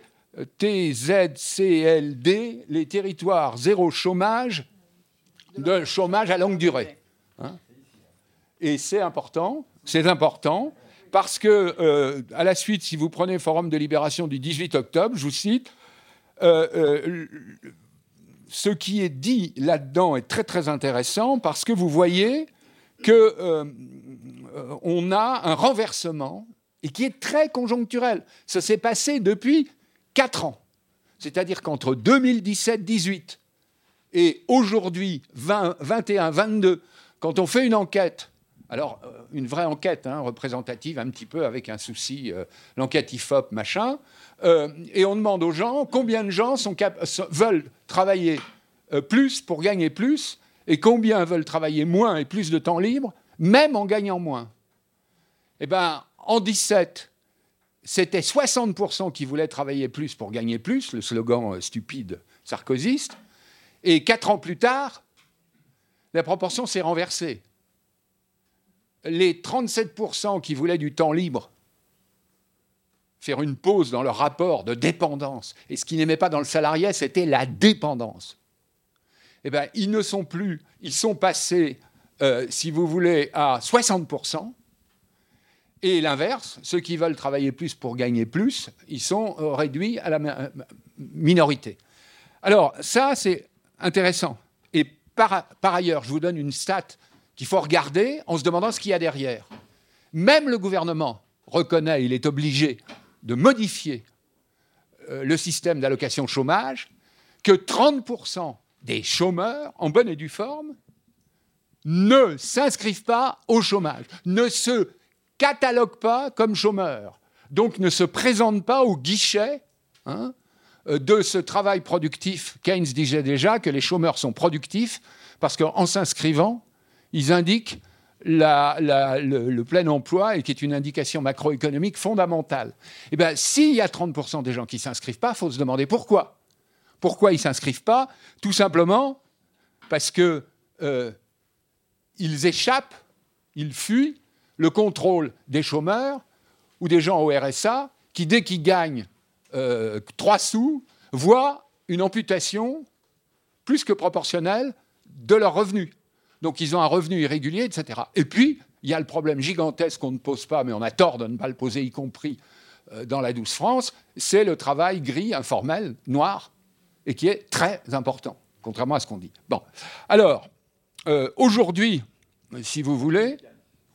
TZCLD, les territoires zéro chômage, de chômage à longue durée. Hein ? Et c'est important parce que, à la suite, si vous prenez le Forum de Libération du 18 octobre, je vous cite, ce qui est dit là-dedans est très très intéressant parce que vous voyez qu'on a un renversement et qui est très conjoncturel. Ça s'est passé depuis 4 ans. C'est-à-dire qu'entre 2017-18 et aujourd'hui 21-22, quand on fait une enquête, alors une vraie enquête représentative un petit peu avec un souci, l'enquête IFOP, machin, et on demande aux gens combien de gens veulent travailler plus pour gagner plus et combien veulent travailler moins et plus de temps libre, même en gagnant moins. Eh bien, en 2017, c'était 60% qui voulaient travailler plus pour gagner plus, le slogan stupide sarkozyste, et 4 ans plus tard, la proportion s'est renversée. Les 37% qui voulaient du temps libre, faire une pause dans leur rapport de dépendance, et ce qu'ils n'aimaient pas dans le salariat, c'était la dépendance. Eh bien, ils ne sont plus, ils sont passés, si vous voulez, à 60%, et l'inverse, ceux qui veulent travailler plus pour gagner plus, ils sont réduits à la minorité. Alors, ça, c'est intéressant. Et par ailleurs, je vous donne une stat qu'il faut regarder en se demandant ce qu'il y a derrière. Même le gouvernement reconnaît, il est obligé de modifier le système d'allocation chômage que 30% des chômeurs, en bonne et due forme, ne s'inscrivent pas au chômage, ne se cataloguent pas comme chômeurs, donc ne se présentent pas au guichet de ce travail productif. Keynes disait déjà que les chômeurs sont productifs parce qu'en s'inscrivant, ils indiquent le plein emploi, et qui est une indication macroéconomique fondamentale. Eh bien, s'il y a 30% des gens qui ne s'inscrivent pas, il faut se demander pourquoi. Pourquoi ils ne s'inscrivent pas ? Tout simplement parce qu'ils échappent, ils fuient le contrôle des chômeurs ou des gens au RSA qui, dès qu'ils gagnent 3 sous, voient une amputation plus que proportionnelle de leurs revenus. Donc, ils ont un revenu irrégulier, etc. Et puis, il y a le problème gigantesque qu'on ne pose pas, mais on a tort de ne pas le poser, y compris dans la douce France, c'est le travail gris, informel, noir, et qui est très important, contrairement à ce qu'on dit. Bon. Alors, aujourd'hui, si vous voulez, combien ?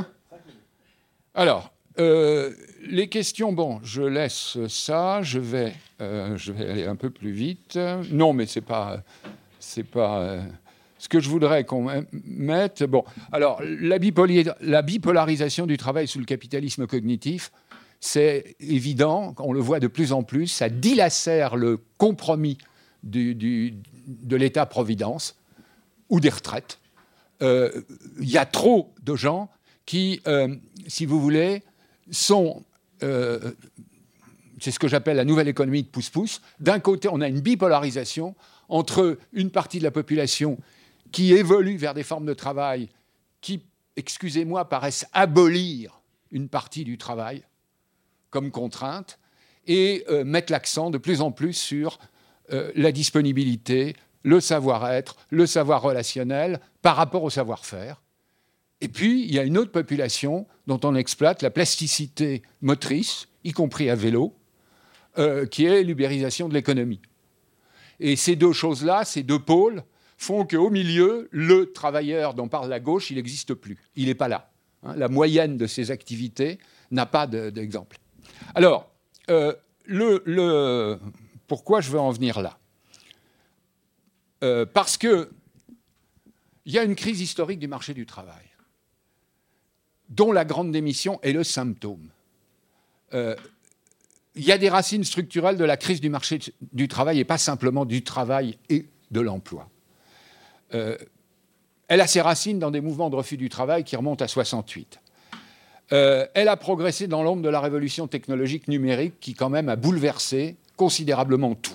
Alors, les questions, bon, je laisse ça, je vais aller un peu plus vite. Non, mais c'est pas ce que je voudrais qu'on mette. Bon, alors, la bipolarisation du travail sous le capitalisme cognitif, c'est évident, on le voit de plus en plus, ça dilacère le compromis de l'État-providence ou des retraites. Il y a trop de gens qui, si vous voulez, sont... c'est ce que j'appelle la nouvelle économie de pouce-pouce. D'un côté, on a une bipolarisation entre une partie de la population qui évolue vers des formes de travail qui, excusez-moi, paraissent abolir une partie du travail comme contrainte et mettre l'accent de plus en plus sur la disponibilité, le savoir-être, le savoir relationnel par rapport au savoir-faire. Et puis, il y a une autre population dont on exploite la plasticité motrice, y compris à vélo, qui est l'ubérisation de l'économie. Et ces deux choses-là, ces deux pôles, font qu'au milieu, le travailleur dont parle la gauche, il n'existe plus. Il n'est pas là. La moyenne de ses activités n'a pas d'exemple. Alors, pourquoi je veux en venir là ? Parce qu'il y a une crise historique du marché du travail, dont la grande démission est le symptôme. Il y a des racines structurelles de la crise du marché du travail, et pas simplement du travail et de l'emploi. Elle a ses racines dans des mouvements de refus du travail qui remontent à 68. Elle a progressé dans l'ombre de la révolution technologique numérique qui, quand même, a bouleversé considérablement tout.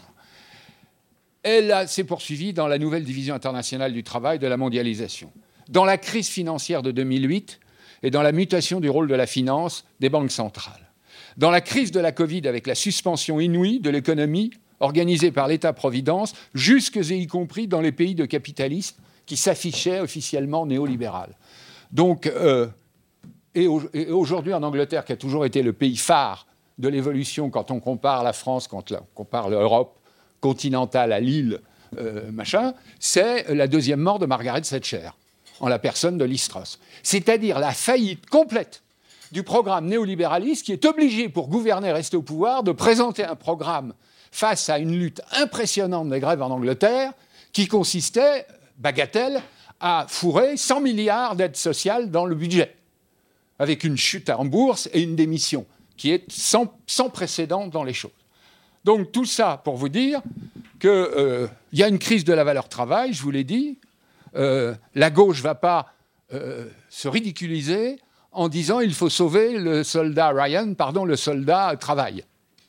Elle s'est poursuivie dans la nouvelle division internationale du travail, de la mondialisation. Dans la crise financière de 2008 et dans la mutation du rôle de la finance des banques centrales. Dans la crise de la Covid avec la suspension inouïe de l'économie organisée par l'État-providence, jusque et y compris dans les pays de capitalisme qui s'affichaient officiellement néolibéral. Donc, et aujourd'hui en Angleterre, qui a toujours été le pays phare de l'évolution quand on compare la France, quand on compare l'Europe continentale à l'île, c'est la deuxième mort de Margaret Thatcher, en la personne de Liz Truss. C'est-à-dire la faillite complète du programme néolibéraliste qui est obligé, pour gouverner et rester au pouvoir, de présenter un programme face à une lutte impressionnante des grèves en Angleterre qui consistait, bagatelle, à fourrer 100 milliards d'aides sociales dans le budget, avec une chute en bourse et une démission qui est sans précédent dans les choses. Donc tout ça pour vous dire qu'il y a une crise de la valeur travail, je vous l'ai dit. La gauche ne va pas se ridiculiser en disant il faut sauver le soldat le soldat travail.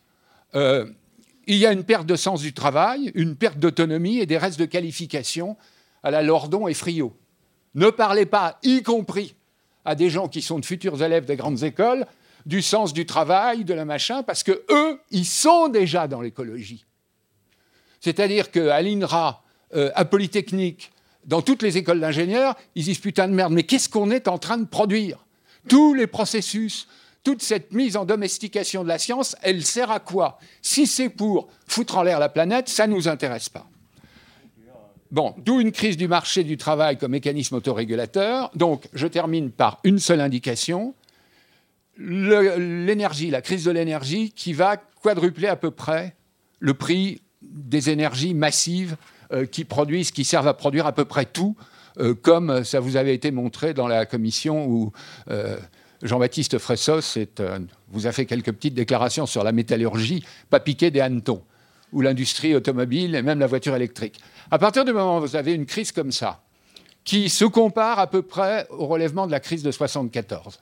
Il y a une perte de sens du travail, une perte d'autonomie et des restes de qualification à la Lordon et Friot. Ne parlez pas, y compris à des gens qui sont de futurs élèves des grandes écoles, du sens du travail, de la machin, parce qu'eux, ils sont déjà dans l'écologie. C'est-à-dire qu'à l'INRA, à Polytechnique, dans toutes les écoles d'ingénieurs, ils disent « putain de merde, mais qu'est-ce qu'on est en train de produire ?» Tous les processus, toute cette mise en domestication de la science, elle sert à quoi ? Si c'est pour foutre en l'air la planète, ça ne nous intéresse pas. Bon, d'où une crise du marché du travail comme mécanisme autorégulateur. Donc, je termine par une seule indication. l'énergie, la crise de l'énergie qui va quadrupler à peu près le prix des énergies massives qui servent à produire à peu près tout, comme ça vous avait été montré dans la commission où Jean-Baptiste Fressos vous a fait quelques petites déclarations sur la métallurgie, pas piquer des hannetons, ou l'industrie automobile et même la voiture électrique. À partir du moment où vous avez une crise comme ça, qui se compare à peu près au relèvement de la crise de 1974,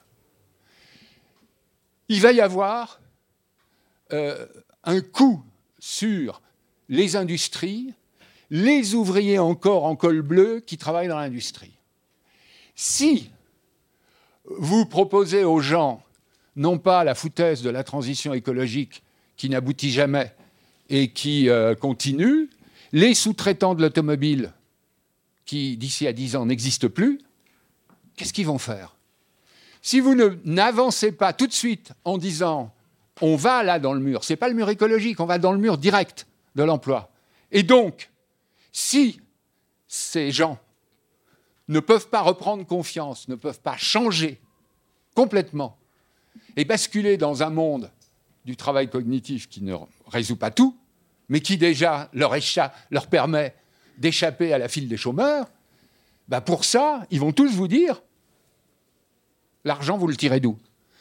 il va y avoir un coût sur les industries, les ouvriers encore en col bleu qui travaillent dans l'industrie. Si vous proposez aux gens, non pas la foutaise de la transition écologique qui n'aboutit jamais et qui continue, les sous-traitants de l'automobile qui, d'ici à 10 ans, n'existent plus, qu'est-ce qu'ils vont faire? Si vous n'avancez pas tout de suite en disant « on va là dans le mur », ce n'est pas le mur écologique, on va dans le mur direct de l'emploi. Et donc, si ces gens ne peuvent pas reprendre confiance, ne peuvent pas changer complètement et basculer dans un monde du travail cognitif qui ne résout pas tout, mais qui déjà leur permet d'échapper à la file des chômeurs, bah pour ça, ils vont tous vous dire « l'argent, vous le tirez d'où ?»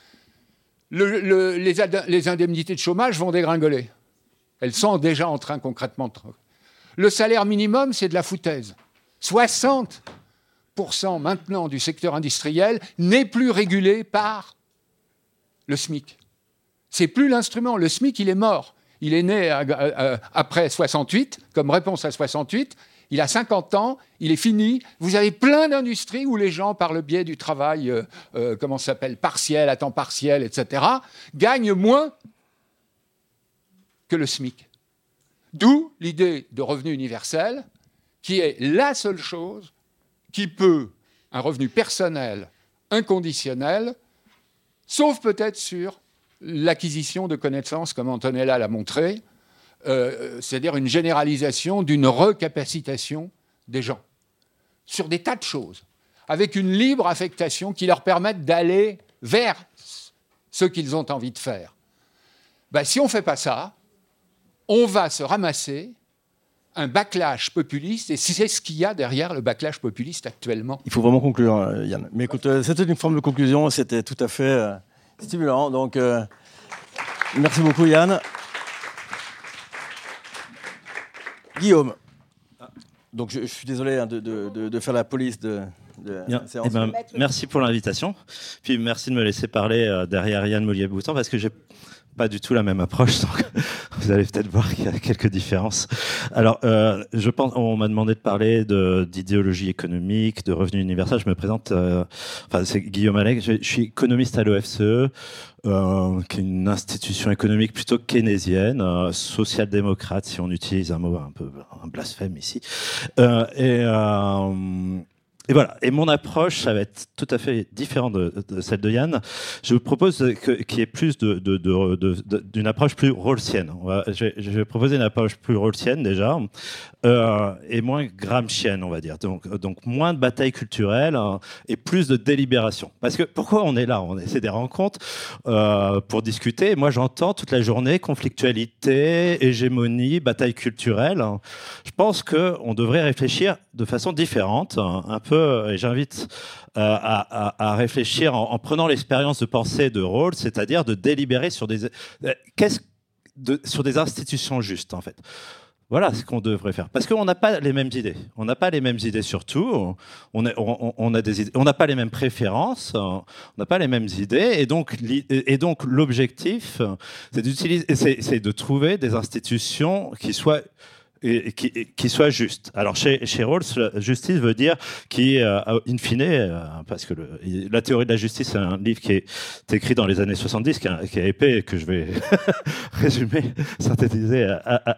Les indemnités de chômage vont dégringoler. Elles sont déjà en train concrètement de... Le salaire minimum, c'est de la foutaise. 60% maintenant du secteur industriel n'est plus régulé par le SMIC. C'est plus l'instrument. Le SMIC, il est mort. Il est né après 68, comme réponse à 68. Il a 50 ans, il est fini. Vous avez plein d'industries où les gens, par le biais du travail, partiel, à temps partiel, etc., gagnent moins que le SMIC. D'où l'idée de revenu universel, qui est la seule chose qui peut, un revenu personnel, inconditionnel, sauf peut-être sur l'acquisition de connaissances, comme Antonella l'a montré, c'est-à-dire une généralisation d'une recapacitation des gens sur des tas de choses, avec une libre affectation qui leur permette d'aller vers ce qu'ils ont envie de faire. Ben, si on ne fait pas ça, on va se ramasser un backlash populiste, et c'est ce qu'il y a derrière le backlash populiste actuellement. Il faut vraiment conclure, Yann. Mais écoute, c'était une forme de conclusion, c'était tout à fait stimulant. Donc, merci beaucoup, Yann. Guillaume. Donc, je suis désolé de faire la police de la séance. Merci pour l'invitation. Puis merci de me laisser parler derrière Yann Moulier-Boutan, parce que j'ai pas du tout la même approche, donc vous allez peut-être voir qu'il y a quelques différences. Alors, je pense, on m'a demandé de parler d'idéologie économique, de revenu universel. Je me présente, c'est Guillaume Allègre, je suis économiste à l'OFCE, qui est une institution économique plutôt keynésienne, social-démocrate, si on utilise un mot un peu un blasphème ici. Et voilà. Et mon approche, ça va être tout à fait différent de celle de Yann. Je vous propose qu'il y ait plus d'une approche plus rawlsienne. Je vais proposer une approche plus rawlsienne déjà, et moins gramscienne, on va dire. Donc moins de bataille culturelle et plus de délibération. Parce que pourquoi on est là? C'est des rencontres pour discuter. Et moi, j'entends toute la journée conflictualité, hégémonie, bataille culturelle. Je pense qu'on devrait réfléchir de façon différente, un peu. Et j'invite à réfléchir en prenant l'expérience de pensée de Rawls, c'est-à-dire de délibérer sur des institutions justes, en fait. Voilà ce qu'on devrait faire. Parce qu'on n'a pas les mêmes idées. On n'a pas les mêmes idées surtout. On n'a pas les mêmes préférences. On n'a pas les mêmes idées. Et donc l'objectif, c'est de trouver des institutions qui soient juste. Alors chez Rawls, la justice veut dire in fine, parce que la théorie de la justice, c'est un livre qui est écrit dans les années 70, qui est épais et que je vais résumer, synthétiser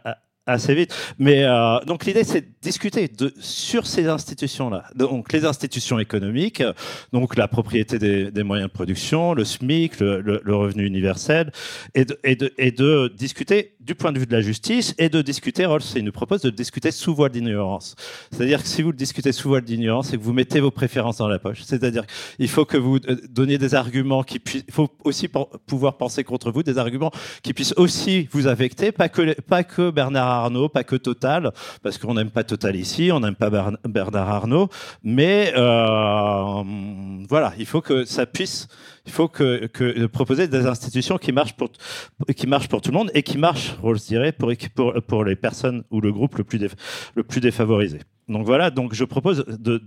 assez vite. Mais donc l'idée, c'est de discuter sur ces institutions-là. Donc les institutions économiques, donc la propriété des moyens de production, le SMIC, le revenu universel, et de discuter du point de vue de la justice et de discuter, Rawls, il nous propose de discuter sous voile d'ignorance. C'est-à-dire que si vous le discutez sous voile d'ignorance, c'est que vous mettez vos préférences dans la poche. C'est-à-dire qu'il faut que vous donniez des arguments qui puissent, il faut aussi pouvoir penser contre vous, des arguments qui puissent aussi vous affecter, pas que Bernard Arnault, pas que Total, parce qu'on n'aime pas Total ici, on n'aime pas Bernard Arnault, mais voilà, il faut que ça puisse, il faut que proposer des institutions qui marchent pour tout le monde et qui marchent, je dirais, pour les personnes ou le groupe le plus défavorisé. Donc voilà, donc je propose de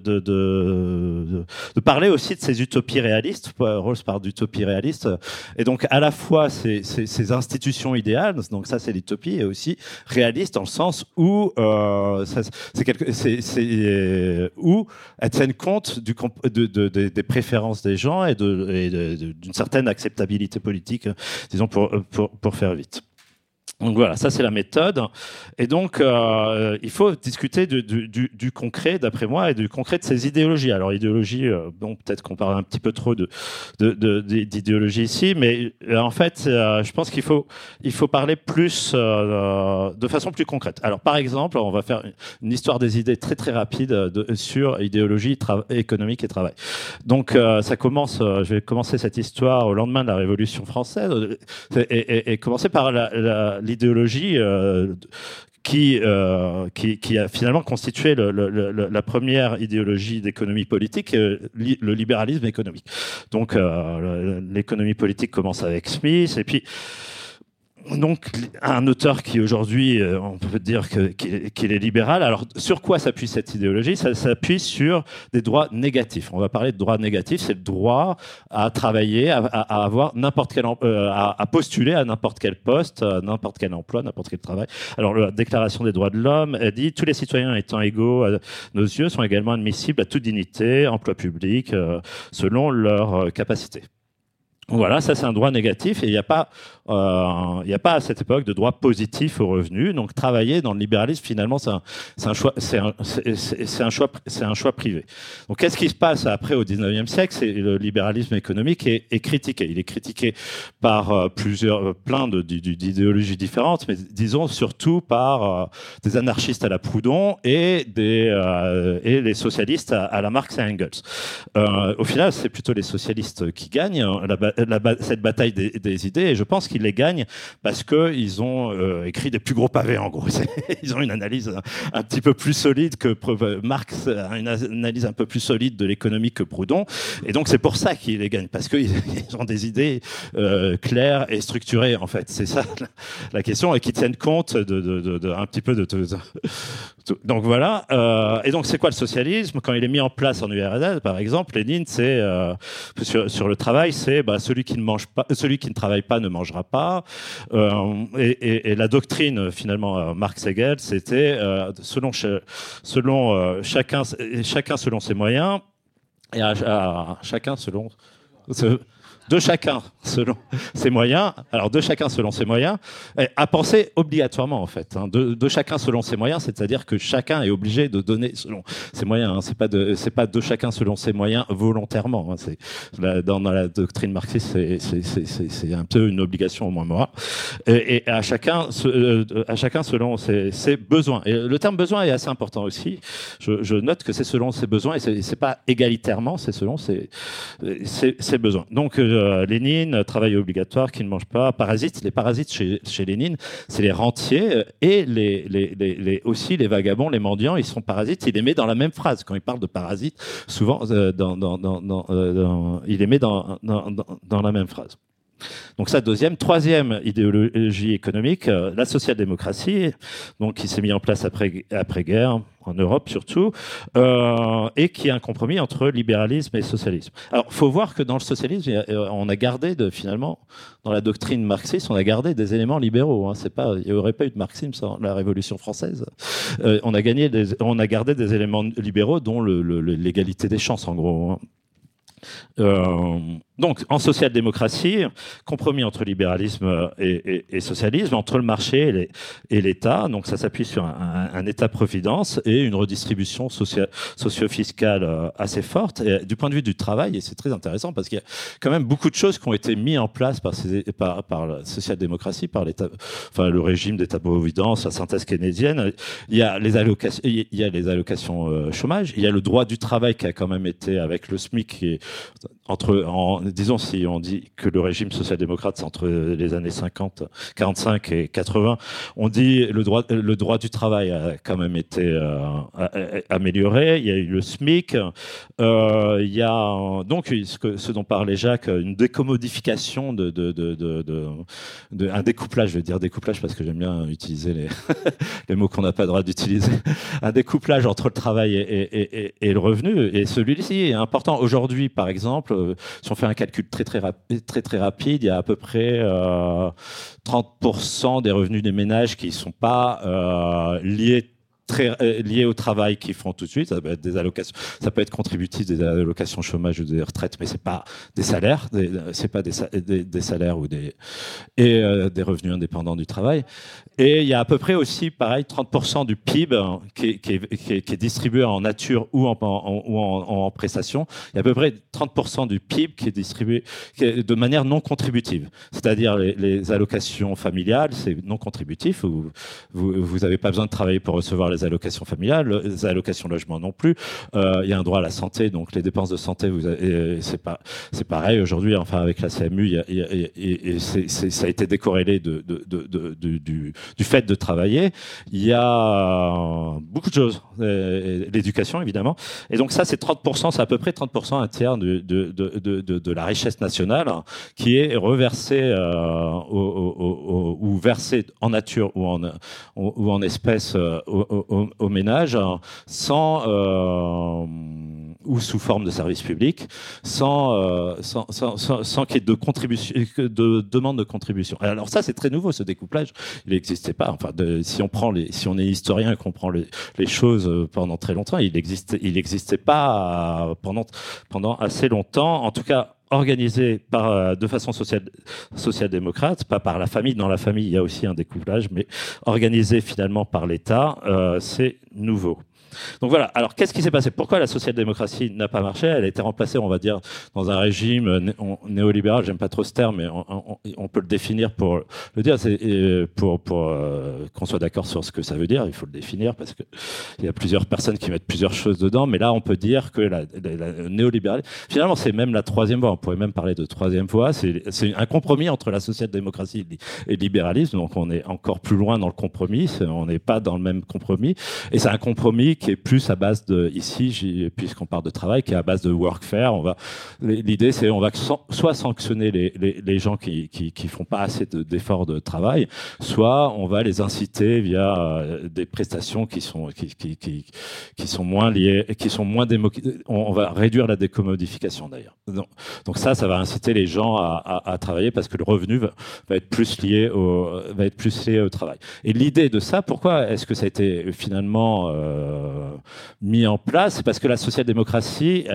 parler aussi de ces utopies réalistes. Rawls parle d'utopies réalistes, et donc à la fois ces institutions idéales, donc ça c'est l'utopie, et aussi réaliste dans le sens où où elles tiennent compte des préférences des gens et d'une certaine acceptabilité politique, disons pour faire vite. Donc voilà, ça c'est la méthode. Et donc, il faut discuter du concret, d'après moi, et du concret de ces idéologies. Alors, idéologie, bon, peut-être qu'on parle un petit peu trop d'idéologie ici, mais en fait, je pense qu'il faut parler plus, de façon plus concrète. Alors, par exemple, on va faire une histoire des idées très très rapide sur idéologie économique et travail. Donc, ça commence, je vais commencer cette histoire au lendemain de la Révolution française, et commencer par l'idéologie qui a finalement constitué la première idéologie d'économie politique, le libéralisme économique. Donc l'économie politique commence avec Smith, et puis donc un auteur qui aujourd'hui, on peut dire qu'il est libéral. Alors sur quoi s'appuie cette idéologie? Ça s'appuie sur des droits négatifs. On va parler de droits négatifs. C'est le droit à travailler, à avoir n'importe quel, à postuler à n'importe quel poste, n'importe quel emploi, n'importe quel travail. Alors la Déclaration des droits de l'homme, elle dit: tous les citoyens étant égaux à nos yeux sont également admissibles à toute dignité, emploi public, selon leurs capacités. Voilà, ça c'est un droit négatif, et il n'y a pas à cette époque de droit positif au revenu. Donc travailler dans le libéralisme, finalement, c'est un choix privé. Donc qu'est-ce qui se passe après au 19e siècle? C'est le libéralisme économique est critiqué. Il est critiqué par plein d'idéologies différentes, mais disons surtout par des anarchistes à la Proudhon et les socialistes à la Marx et Engels. Au final, c'est plutôt les socialistes qui gagnent cette bataille des idées, et je pense qu'ils les gagnent parce qu'ils ont écrit des plus gros pavés, en gros. Ils ont une analyse un petit peu plus solide que Marx, une analyse un peu plus solide de l'économie que Proudhon, et donc c'est pour ça qu'ils les gagnent, parce qu'ils ont des idées claires et structurées, en fait. C'est ça la question, et qui tiennent compte un petit peu de donc voilà. Et donc c'est quoi le socialisme? Quand il est mis en place en URSS, par exemple, Lénine, c'est sur le travail, c'est celui qui ne travaille pas ne mangera pas. Et la doctrine, finalement, Marx-Hegel, c'était chacun selon ses moyens, et à chacun selon de chacun selon ses moyens. Alors de chacun selon ses moyens, à penser obligatoirement, en fait, hein, de chacun selon ses moyens, c'est-à-dire que chacun est obligé de donner selon ses moyens. Hein. C'est pas de chacun selon ses moyens volontairement. Hein. Dans la doctrine marxiste, c'est un peu une obligation au moins morale. Et à chacun selon ses besoins. Et le terme besoin est assez important aussi. Je note que c'est selon ses besoins, et c'est pas égalitairement, c'est selon ses besoins. Donc Lénine, travail obligatoire, qui ne mange pas, parasites. Les parasites chez Lénine, c'est les rentiers et aussi les vagabonds, les mendiants. Ils sont parasites. Il les met dans la même phrase. Quand il parle de parasites, souvent, il les met dans la même phrase. Donc ça, troisième idéologie économique, la social-démocratie, donc qui s'est mise en place après-guerre, en Europe surtout, et qui est un compromis entre libéralisme et socialisme. Alors, il faut voir que dans le socialisme, on a gardé, finalement, dans la doctrine marxiste, on a gardé des éléments libéraux. Hein. Il n'y aurait pas eu de marxisme sans la Révolution française. On a gardé des éléments libéraux, dont l'égalité des chances, en gros. Hein. Donc, en social-démocratie, compromis entre libéralisme et socialisme, entre le marché et l'État. Donc, ça s'appuie sur un État-providence et une redistribution socio-fiscale assez forte. Et du point de vue du travail, et c'est très intéressant parce qu'il y a quand même beaucoup de choses qui ont été mises en place par la social-démocratie, par l'État, enfin, le régime d'État-providence, la synthèse keynésienne. Il y a les allocations chômage. Il y a le droit du travail qui a quand même été avec le SMIC qui est disons, si on dit que le régime social-démocrate, c'est entre les années 45 et 80, on dit le droit du travail a quand même été amélioré. Il y a eu le SMIC. Il y a donc ce dont parlait Jacques, une décommodification un découplage, je vais dire découplage parce que j'aime bien utiliser les mots qu'on n'a pas le droit d'utiliser. Un découplage entre le travail et le revenu. Et celui-ci est important. Aujourd'hui, par exemple, si on fait un calcul très rapide, il y a à peu près 30% des revenus des ménages qui ne sont pas liés au travail qu'ils font tout de suite. Ça peut être des allocations, ça peut être contributif, des allocations chômage ou des retraites, mais c'est pas des salaires, c'est pas des salaires ou des revenus indépendants du travail. Et il y a à peu près aussi, pareil, 30% du PIB qui est distribué en nature ou en prestation. Il y a à peu près 30% du PIB qui est distribué de manière non contributive. C'est-à-dire les allocations familiales, c'est non contributif. Vous n'avez pas besoin de travailler pour recevoir les allocations familiales, les allocations logement non plus. Il y a un droit à la santé, donc les dépenses de santé, c'est pareil aujourd'hui. Enfin, avec la CMU, ça a été décorrélé du fait de travailler. Il y a beaucoup de choses, l'éducation évidemment. Et donc ça, c'est 30%, c'est à peu près 30%, un tiers de la richesse nationale qui est reversée ou versée en nature ou en espèces aux ménages ou sous forme de services publics, sans qu'il y ait de demande de contribution. Alors ça, c'est très nouveau, ce découplage. Il n'existait pas. Enfin, si on est historien et qu'on prend les choses pendant très longtemps, il n'existait pas pendant assez longtemps. En tout cas, organisé de façon social-démocrate, pas par la famille. Dans la famille, il y a aussi un découplage, mais organisé finalement par l'État, c'est nouveau. Donc voilà. Alors, qu'est-ce qui s'est passé? Pourquoi la social-démocratie n'a pas marché? Elle a été remplacée, on va dire, dans un régime néolibéral. J'aime pas trop ce terme, mais on peut le définir pour le dire. C'est pour qu'on soit d'accord sur ce que ça veut dire. Il faut le définir parce que il y a plusieurs personnes qui mettent plusieurs choses dedans. Mais là, on peut dire que la néolibéralisme, finalement, c'est même la troisième voie. On pourrait même parler de troisième voie. C'est un compromis entre la social-démocratie et le libéralisme. Donc, on est encore plus loin dans le compromis. On n'est pas dans le même compromis. Et c'est un compromis qui est plus à base de, ici, puisqu'on parle de travail, qui est à base de workfare. L'idée, c'est on va soit sanctionner les gens qui font pas assez d'efforts de travail, soit on va les inciter via des prestations qui sont moins liées, on va réduire la décommodification d'ailleurs. Donc ça va inciter les gens à travailler parce que le revenu va être plus lié au travail. Et l'idée de ça, pourquoi est-ce que ça a été finalement mis en place? C'est parce que la social-démocratie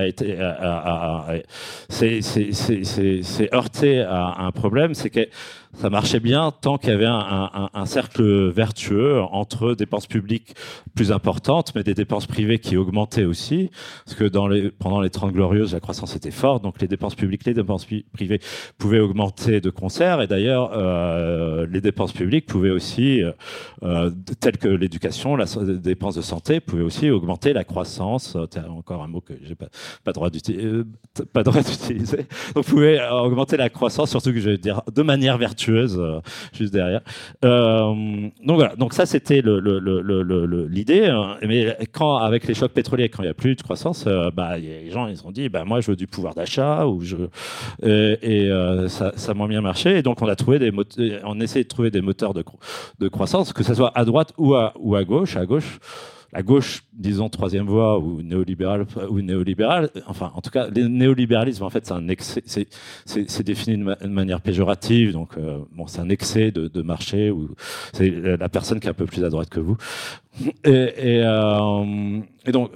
s'est heurtée à un problème, c'est que ça marchait bien tant qu'il y avait un cercle vertueux entre dépenses publiques plus importantes, mais des dépenses privées qui augmentaient aussi. Parce que pendant les 30 Glorieuses, la croissance était forte, donc les dépenses publiques, les dépenses privées pouvaient augmenter de concert. Et d'ailleurs, les dépenses publiques pouvaient aussi, telles que l'éducation, les dépenses de santé, pouvaient aussi augmenter la croissance. Encore un mot que j'ai pas le droit d'utiliser. Donc, pouvaient augmenter la croissance, surtout que je vais dire de manière vertueuse. Juste derrière. Donc voilà. Donc ça, c'était l'idée. Mais avec les chocs pétroliers, quand il n'y a plus de croissance, les gens ils ont dit, moi je veux du pouvoir d'achat ça a moins bien marché. Et donc on a essayé de trouver des moteurs de croissance, que ce soit à droite ou à gauche. À gauche, la gauche, disons troisième voie ou néolibérale, enfin en tout cas le néolibéralisme en fait c'est un excès, c'est défini de manière péjorative, donc bon c'est un excès de marché ou c'est la personne qui est un peu plus à droite que vous. Et donc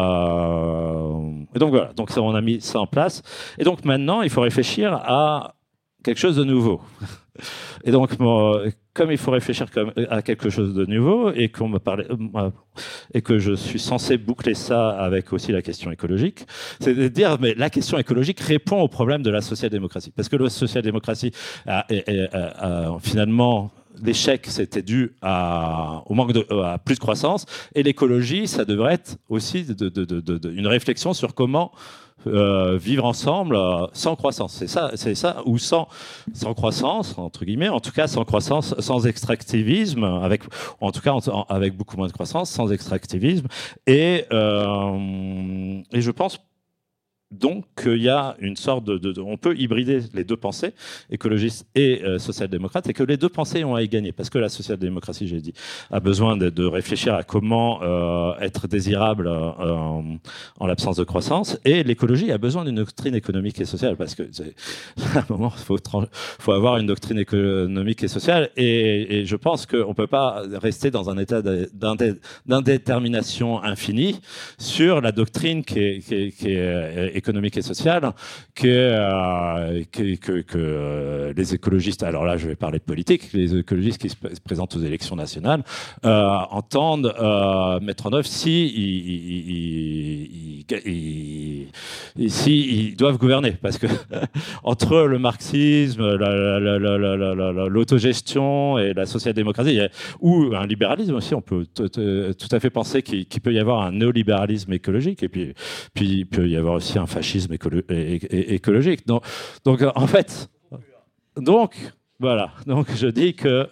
voilà, donc ça, on a mis ça en place. Et donc maintenant, il faut réfléchir à quelque chose de nouveau. Et donc, comme il faut réfléchir à quelque chose de nouveau et qu'on me parlait et que je suis censé boucler ça avec aussi la question écologique, c'est de dire mais la question écologique répond au problème de la social-démocratie, parce que la social-démocratie finalement l'échec, c'était dû au manque à plus de croissance, et l'écologie, ça devrait être aussi une réflexion sur comment vivre ensemble sans croissance. C'est ça, ou sans croissance, entre guillemets, en tout cas sans croissance, sans extractivisme, en tout cas avec beaucoup moins de croissance, sans extractivisme, et je pense donc il y a une sorte on peut hybrider les deux pensées, écologistes et social-démocrates, et que les deux pensées ont à y gagner, parce que la social-démocratie, j'ai dit, a besoin de réfléchir à comment être désirable en l'absence de croissance, et l'écologie a besoin d'une doctrine économique et sociale, parce que à un moment faut avoir une doctrine économique et sociale, et je pense qu'on peut pas rester dans un état d'indétermination infinie sur la doctrine qui est économique et sociale que les écologistes, alors là je vais parler de politique, les écologistes qui se présentent aux élections nationales entendent mettre en œuvre si ils doivent gouverner, parce que entre le marxisme, l'autogestion et la social-démocratie, ou un libéralisme aussi, on peut tout à fait penser qu'il peut y avoir un néolibéralisme écologique, et puis il peut y avoir aussi un fascisme écologique. Donc en fait, voilà. Donc je dis que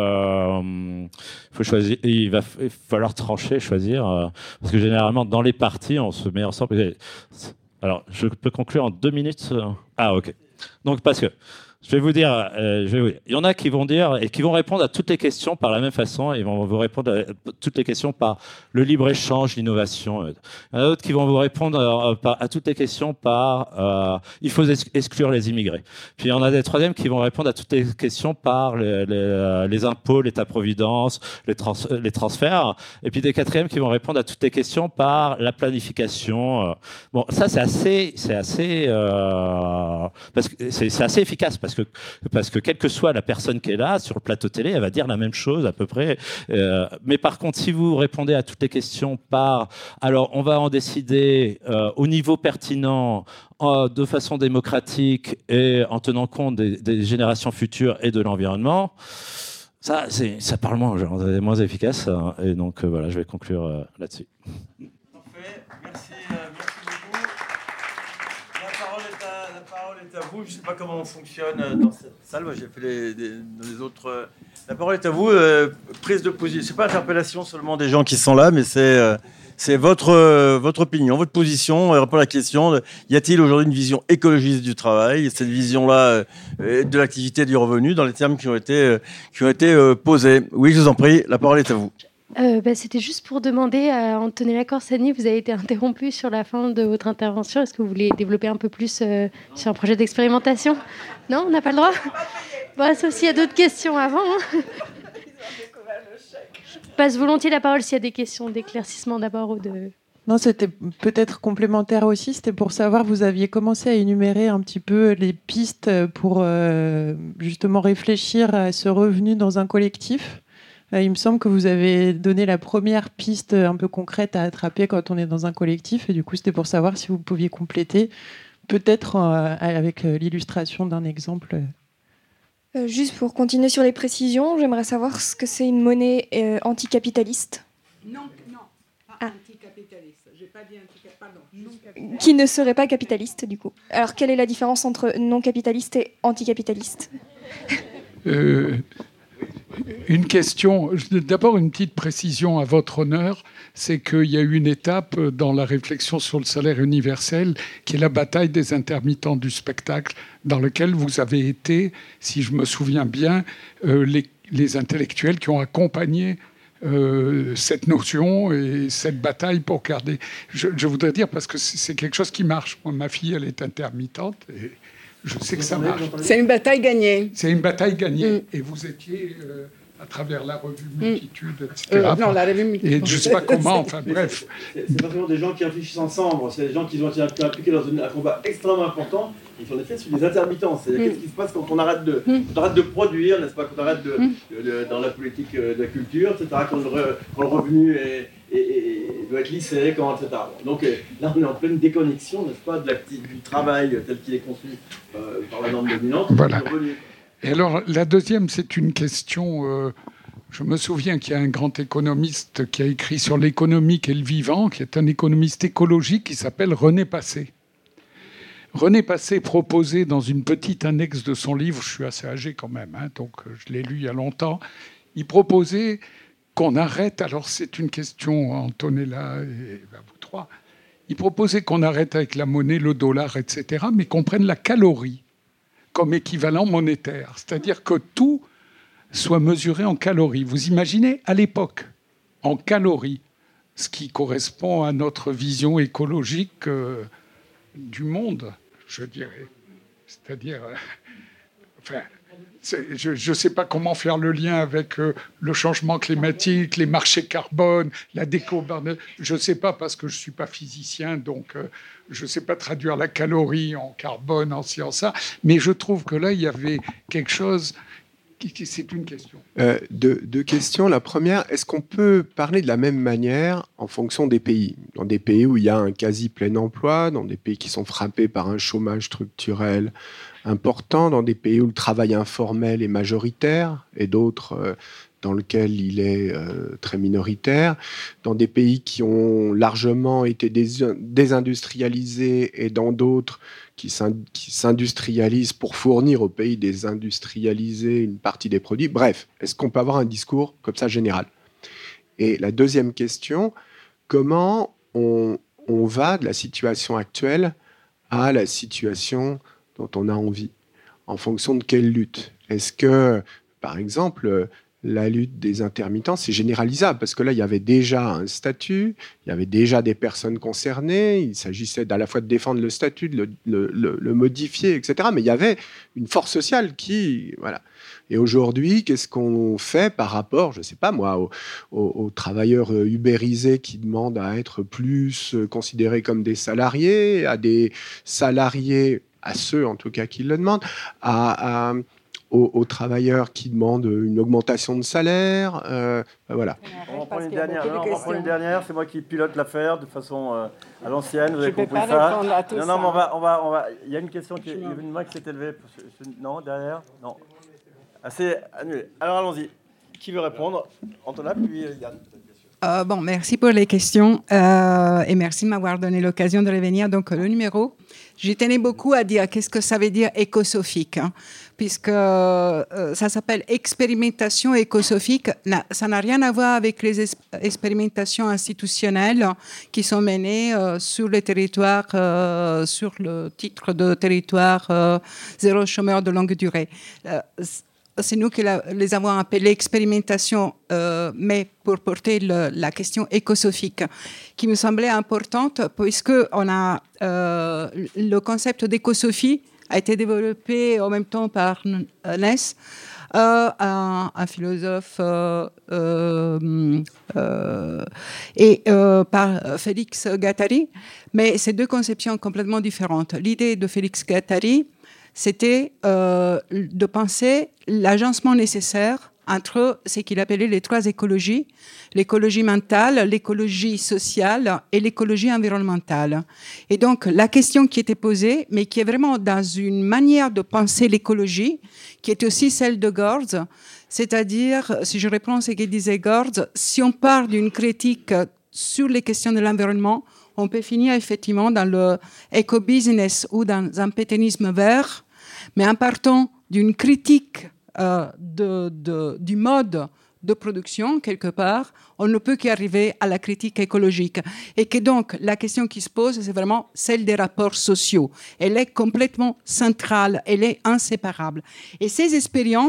faut choisir, il va falloir trancher, choisir, parce que généralement dans les partis on se met ensemble. Alors je peux conclure en 2 minutes. Ah ok. Donc parce que je vais vous dire, il y en a qui vont dire et qui vont répondre à toutes les questions par la même façon. Ils vont vous répondre à toutes les questions par le libre-échange, l'innovation. Il y en a d'autres qui vont vous répondre à toutes les questions par il faut exclure les immigrés. Puis il y en a des troisièmes qui vont répondre à toutes les questions par les impôts, l'État-providence, les transferts. Et puis des quatrièmes qui vont répondre à toutes les questions par la planification. Bon, ça c'est assez parce que c'est assez efficace. Parce que quelle que soit la personne qui est là, sur le plateau télé, elle va dire la même chose à peu près. Mais par contre, si vous répondez à toutes les questions par « alors on va en décider au niveau pertinent, de façon démocratique et en tenant compte des générations futures et de l'environnement », ça parle moins, genre, c'est moins efficace. Et donc voilà, je vais conclure là-dessus. Parfait, merci beaucoup. La parole est à vous. Je ne sais pas comment on fonctionne dans cette salle. Moi, j'ai fait les autres. La parole est à vous. Prise de position. C'est pas interpellation seulement des gens qui sont là, mais c'est votre opinion, votre position. Répondre à la question y a-t-il aujourd'hui une vision écologiste du travail, cette vision-là de l'activité et du revenu, dans les termes qui ont été posés. Oui, je vous en prie. La parole est à vous. C'était juste pour demander à Antonella Corsani, vous avez été interrompue sur la fin de votre intervention. Est-ce que vous voulez développer un peu plus sur un projet d'expérimentation ? Non, on n'a pas le droit ? Bon, sauf s'il y a d'autres questions avant. Je passe volontiers la parole s'il y a des questions d'éclaircissement d'abord ou de... Non, c'était peut-être complémentaire aussi. C'était pour savoir, vous aviez commencé à énumérer un petit peu les pistes pour justement réfléchir à ce revenu dans un collectif. Il me semble que vous avez donné la première piste un peu concrète à attraper quand on est dans un collectif. Et du coup, c'était pour savoir si vous pouviez compléter, peut-être avec l'illustration d'un exemple. Juste pour continuer sur les précisions, j'aimerais savoir ce que c'est une monnaie anticapitaliste. Non, pas anticapitaliste. J'ai pas dit anticapitaliste, pardon. Non capitaliste. Qui ne serait pas capitaliste, du coup. Alors, quelle est la différence entre non capitaliste et anticapitaliste ? Une question, d'abord une petite précision à votre honneur, c'est qu'il y a eu une étape dans la réflexion sur le salaire universel qui est la bataille des intermittents du spectacle, dans lequel vous avez été, si je me souviens bien, les intellectuels qui ont accompagné cette notion et cette bataille pour garder. Je voudrais dire, parce que c'est quelque chose qui marche. Moi, ma fille, elle est intermittente et je sais que ça marche. C'est une bataille gagnée. C'est une bataille gagnée. Et vous étiez, à travers la revue Multitude, etc. Non, la revue Multitude. Et je ne sais pas comment, enfin bref. C'est pas vraiment des gens qui réfléchissent ensemble, c'est des gens qui ont été impliqués dans un combat extrêmement important. Ils sont en effet sur des intermittences. C'est-à-dire qu'est-ce qui se passe quand on arrête de produire, n'est-ce pas, quand on arrête dans la politique de la culture, etc., quand le revenu doit être lissé, etc. Donc là, on est en pleine déconnexion, n'est-ce pas, du travail tel qu'il est conçu par la norme dominante. Voilà. Et alors, la deuxième, c'est une question... je me souviens qu'il y a un grand économiste qui a écrit sur l'économique et le vivant, qui est un économiste écologique qui s'appelle René Passé. René Passé proposait dans une petite annexe de son livre, je suis assez âgé quand même, donc je l'ai lu il y a longtemps, il proposait qu'on arrête, alors c'est une question à Antonella et à vous trois, il proposait qu'on arrête avec la monnaie, le dollar, etc., mais qu'on prenne la calorie comme équivalent monétaire, c'est-à-dire que tout soit mesuré en calories. Vous imaginez, à l'époque, en calories, ce qui correspond à notre vision écologique du monde, je dirais. C'est-à-dire... je ne sais pas comment faire le lien avec le changement climatique, les marchés carbone, la décarbonation. Je ne sais pas parce que je ne suis pas physicien, donc je ne sais pas traduire la calorie en carbone, en ci, en ça. Mais je trouve que là, il y avait quelque chose... C'est une question. Deux questions. La première, est-ce qu'on peut parler de la même manière en fonction des pays ? Dans des pays où il y a un quasi plein emploi, dans des pays qui sont frappés par un chômage structurel important, dans des pays où le travail informel est majoritaire et d'autres dans lesquels il est très minoritaire, dans des pays qui ont largement été désindustrialisés et dans d'autres qui s'industrialisent pour fournir aux pays désindustrialisés une partie des produits. Bref, est-ce qu'on peut avoir un discours comme ça général ? Et la deuxième question, comment on va de la situation actuelle à la situation dont on a envie ? En fonction de quelle lutte ? Est-ce que, par exemple, la lutte des intermittents, c'est généralisable parce que là, il y avait déjà un statut, il y avait déjà des personnes concernées, il s'agissait à la fois de défendre le statut, de le modifier, etc. Mais il y avait une force sociale qui... Voilà. Et aujourd'hui, qu'est-ce qu'on fait par rapport, je ne sais pas moi, aux travailleurs ubérisés qui demandent à être plus considérés comme des salariés, à des salariés, à ceux en tout cas qui le demandent, aux travailleurs qui demandent une augmentation de salaire. Voilà. On va prendre une dernière. C'est moi qui pilote l'affaire de façon à l'ancienne. Vous avez compris ça. Non, mais on va. Il y a une question il y avait une main qui s'est élevée. Non, derrière. Non. C'est annulé. Alors allons-y. Qui veut répondre ? Antonin, puis Yann. Merci pour les questions et merci de m'avoir donné l'occasion de revenir. Donc, le numéro, j'y tenais beaucoup à dire qu'est-ce que ça veut dire écosophique, puisque ça s'appelle expérimentation écosophique. Ça n'a rien à voir avec les expérimentations institutionnelles qui sont menées sur les territoires, sur le titre de territoire zéro chômeur de longue durée. C'est nous qui les avons appelées expérimentations, mais pour porter la question écosophique, qui me semblait importante, puisque le concept d'écosophie a été développé en même temps par Ness, un philosophe, et par Félix Guattari, mais c'est deux conceptions complètement différentes. L'idée de Félix Guattari, c'était de penser l'agencement nécessaire entre ce qu'il appelait les trois écologies, l'écologie mentale, l'écologie sociale et l'écologie environnementale. Et donc, la question qui était posée, mais qui est vraiment dans une manière de penser l'écologie, qui est aussi celle de Gortz, c'est-à-dire, si je reprends ce que disait Gortz, si on part d'une critique sur les questions de l'environnement, on peut finir effectivement dans le éco-business ou dans un pétainisme vert, mais en partant d'une critique du mode de production, quelque part, on ne peut qu'arriver à la critique écologique. Et que donc, la question qui se pose, c'est vraiment celle des rapports sociaux. Elle est complètement centrale, elle est inséparable. Et ces expériences,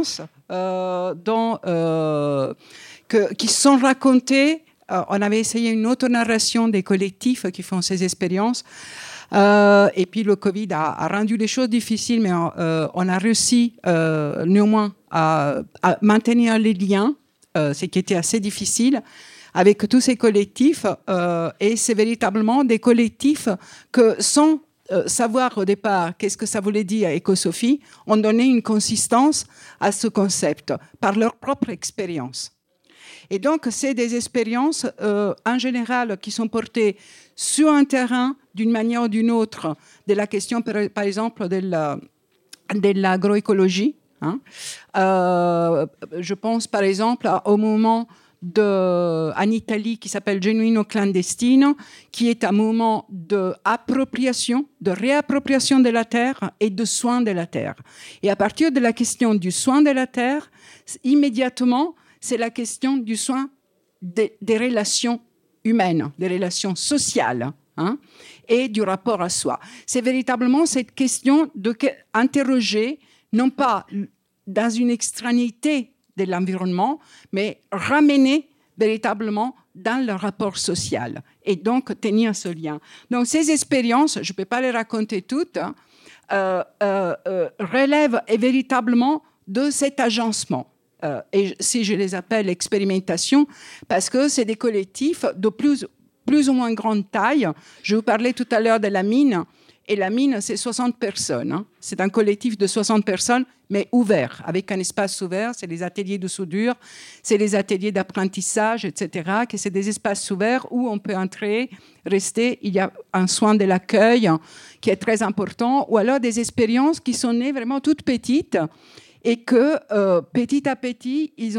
qui sont racontées. On avait essayé une auto-narration des collectifs qui font ces expériences. Et puis le Covid a rendu les choses difficiles, mais on a réussi néanmoins à maintenir les liens, ce qui était assez difficile, avec tous ces collectifs. Et c'est véritablement des collectifs que, sans savoir au départ qu'est-ce que ça voulait dire écosophie, ont donné une consistance à ce concept par leur propre expérience. Et donc, c'est des expériences, en général, qui sont portées sur un terrain, d'une manière ou d'une autre, de la question, par exemple, de l'agroécologie. Hein. Je pense, par exemple, au moment en Italie qui s'appelle Genuino Clandestino, qui est un moment d'appropriation, de réappropriation de la terre et de soin de la terre. Et à partir de la question du soin de la terre, immédiatement, c'est la question du soin des relations humaines, des relations sociales, hein, et du rapport à soi. C'est véritablement cette question d'interroger, non pas dans une extranéité de l'environnement, mais ramener véritablement dans le rapport social et donc tenir ce lien. Donc ces expériences, je ne peux pas les raconter toutes, relèvent véritablement de cet agencement. Et si je les appelle expérimentation, parce que c'est des collectifs de plus ou moins grande taille. Je vous parlais tout à l'heure de la mine, et la mine, c'est 60 personnes. Hein. C'est un collectif de 60 personnes, mais ouvert, avec un espace ouvert. C'est les ateliers de soudure, c'est les ateliers d'apprentissage, etc. Que c'est des espaces ouverts où on peut entrer, rester. Il y a un soin de l'accueil qui est très important, ou alors des expériences qui sont nées vraiment toutes petites, et que petit à petit, ils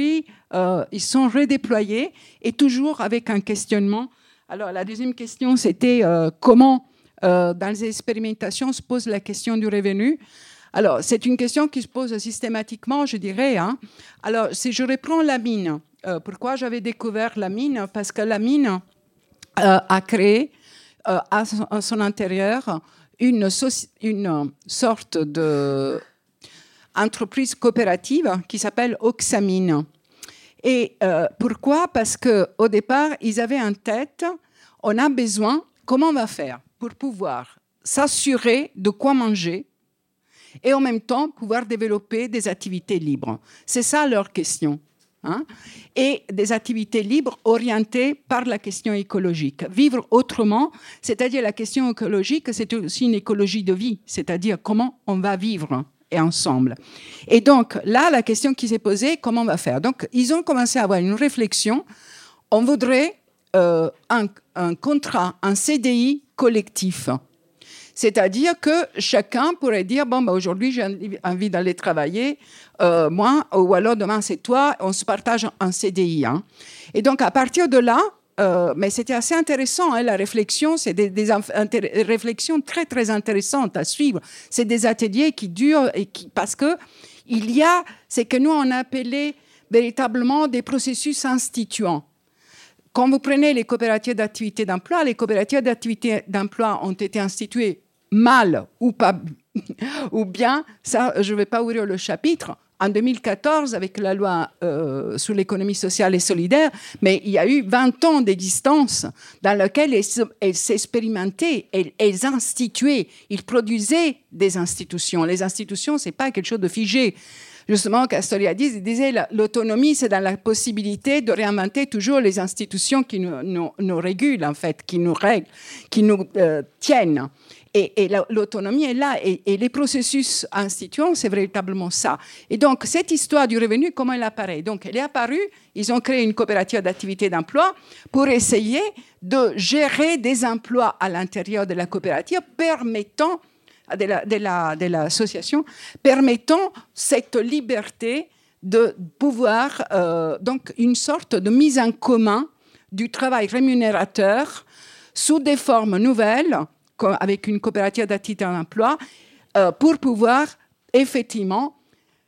sont redéployés, et toujours avec un questionnement. Alors, la deuxième question, c'était comment, dans les expérimentations, se pose la question du revenu. Alors, c'est une question qui se pose systématiquement, je dirais. Hein. Alors, si je reprends la mine, pourquoi j'avais découvert la mine? Parce que la mine a créé à son intérieur une sorte de entreprise coopérative qui s'appelle Oxamine. Et pourquoi? Parce qu'au départ, ils avaient en tête, on a besoin, comment on va faire pour pouvoir s'assurer de quoi manger et en même temps pouvoir développer des activités libres. C'est ça leur question. Hein? Et des activités libres orientées par la question écologique. Vivre autrement, c'est-à-dire la question écologique, c'est aussi une écologie de vie, c'est-à-dire comment on va vivre et ensemble. Et donc, là, la question qui s'est posée, comment on va faire? Donc, ils ont commencé à avoir une réflexion. On voudrait un contrat, un CDI collectif. C'est-à-dire que chacun pourrait dire, bon, bah, aujourd'hui, j'ai envie d'aller travailler, moi, ou alors demain, c'est toi, on se partage un CDI. Hein. Et donc, à partir de là, mais c'était assez intéressant, hein, la réflexion, c'est des réflexions très, très intéressantes à suivre. C'est des ateliers qui durent, parce que c'est que nous, on a appelé véritablement des processus instituants. Quand vous prenez les coopératives d'activité d'emploi, les coopératives d'activité d'emploi ont été instituées mal ou pas, ou bien, ça, je ne vais pas ouvrir le chapitre, en 2014, avec la loi sur l'économie sociale et solidaire, mais il y a eu 20 ans d'existence dans laquelle elles s'expérimentaient, elles instituaient, ils produisaient des institutions. Les institutions, ce n'est pas quelque chose de figé. Justement, Castoriadis disait l'autonomie, c'est dans la possibilité de réinventer toujours les institutions qui nous régulent, en fait, qui nous règlent, qui nous tiennent. Et l'autonomie est là. Et les processus instituants, c'est véritablement ça. Et donc, cette histoire du revenu, comment elle apparaît? Donc, elle est apparue, ils ont créé une coopérative d'activité d'emploi pour essayer de gérer des emplois à l'intérieur de la coopérative permettant de l'association, permettant cette liberté de pouvoir, donc une sorte de mise en commun du travail rémunérateur sous des formes nouvelles, avec une coopérative d'activité d'emploi, pour pouvoir effectivement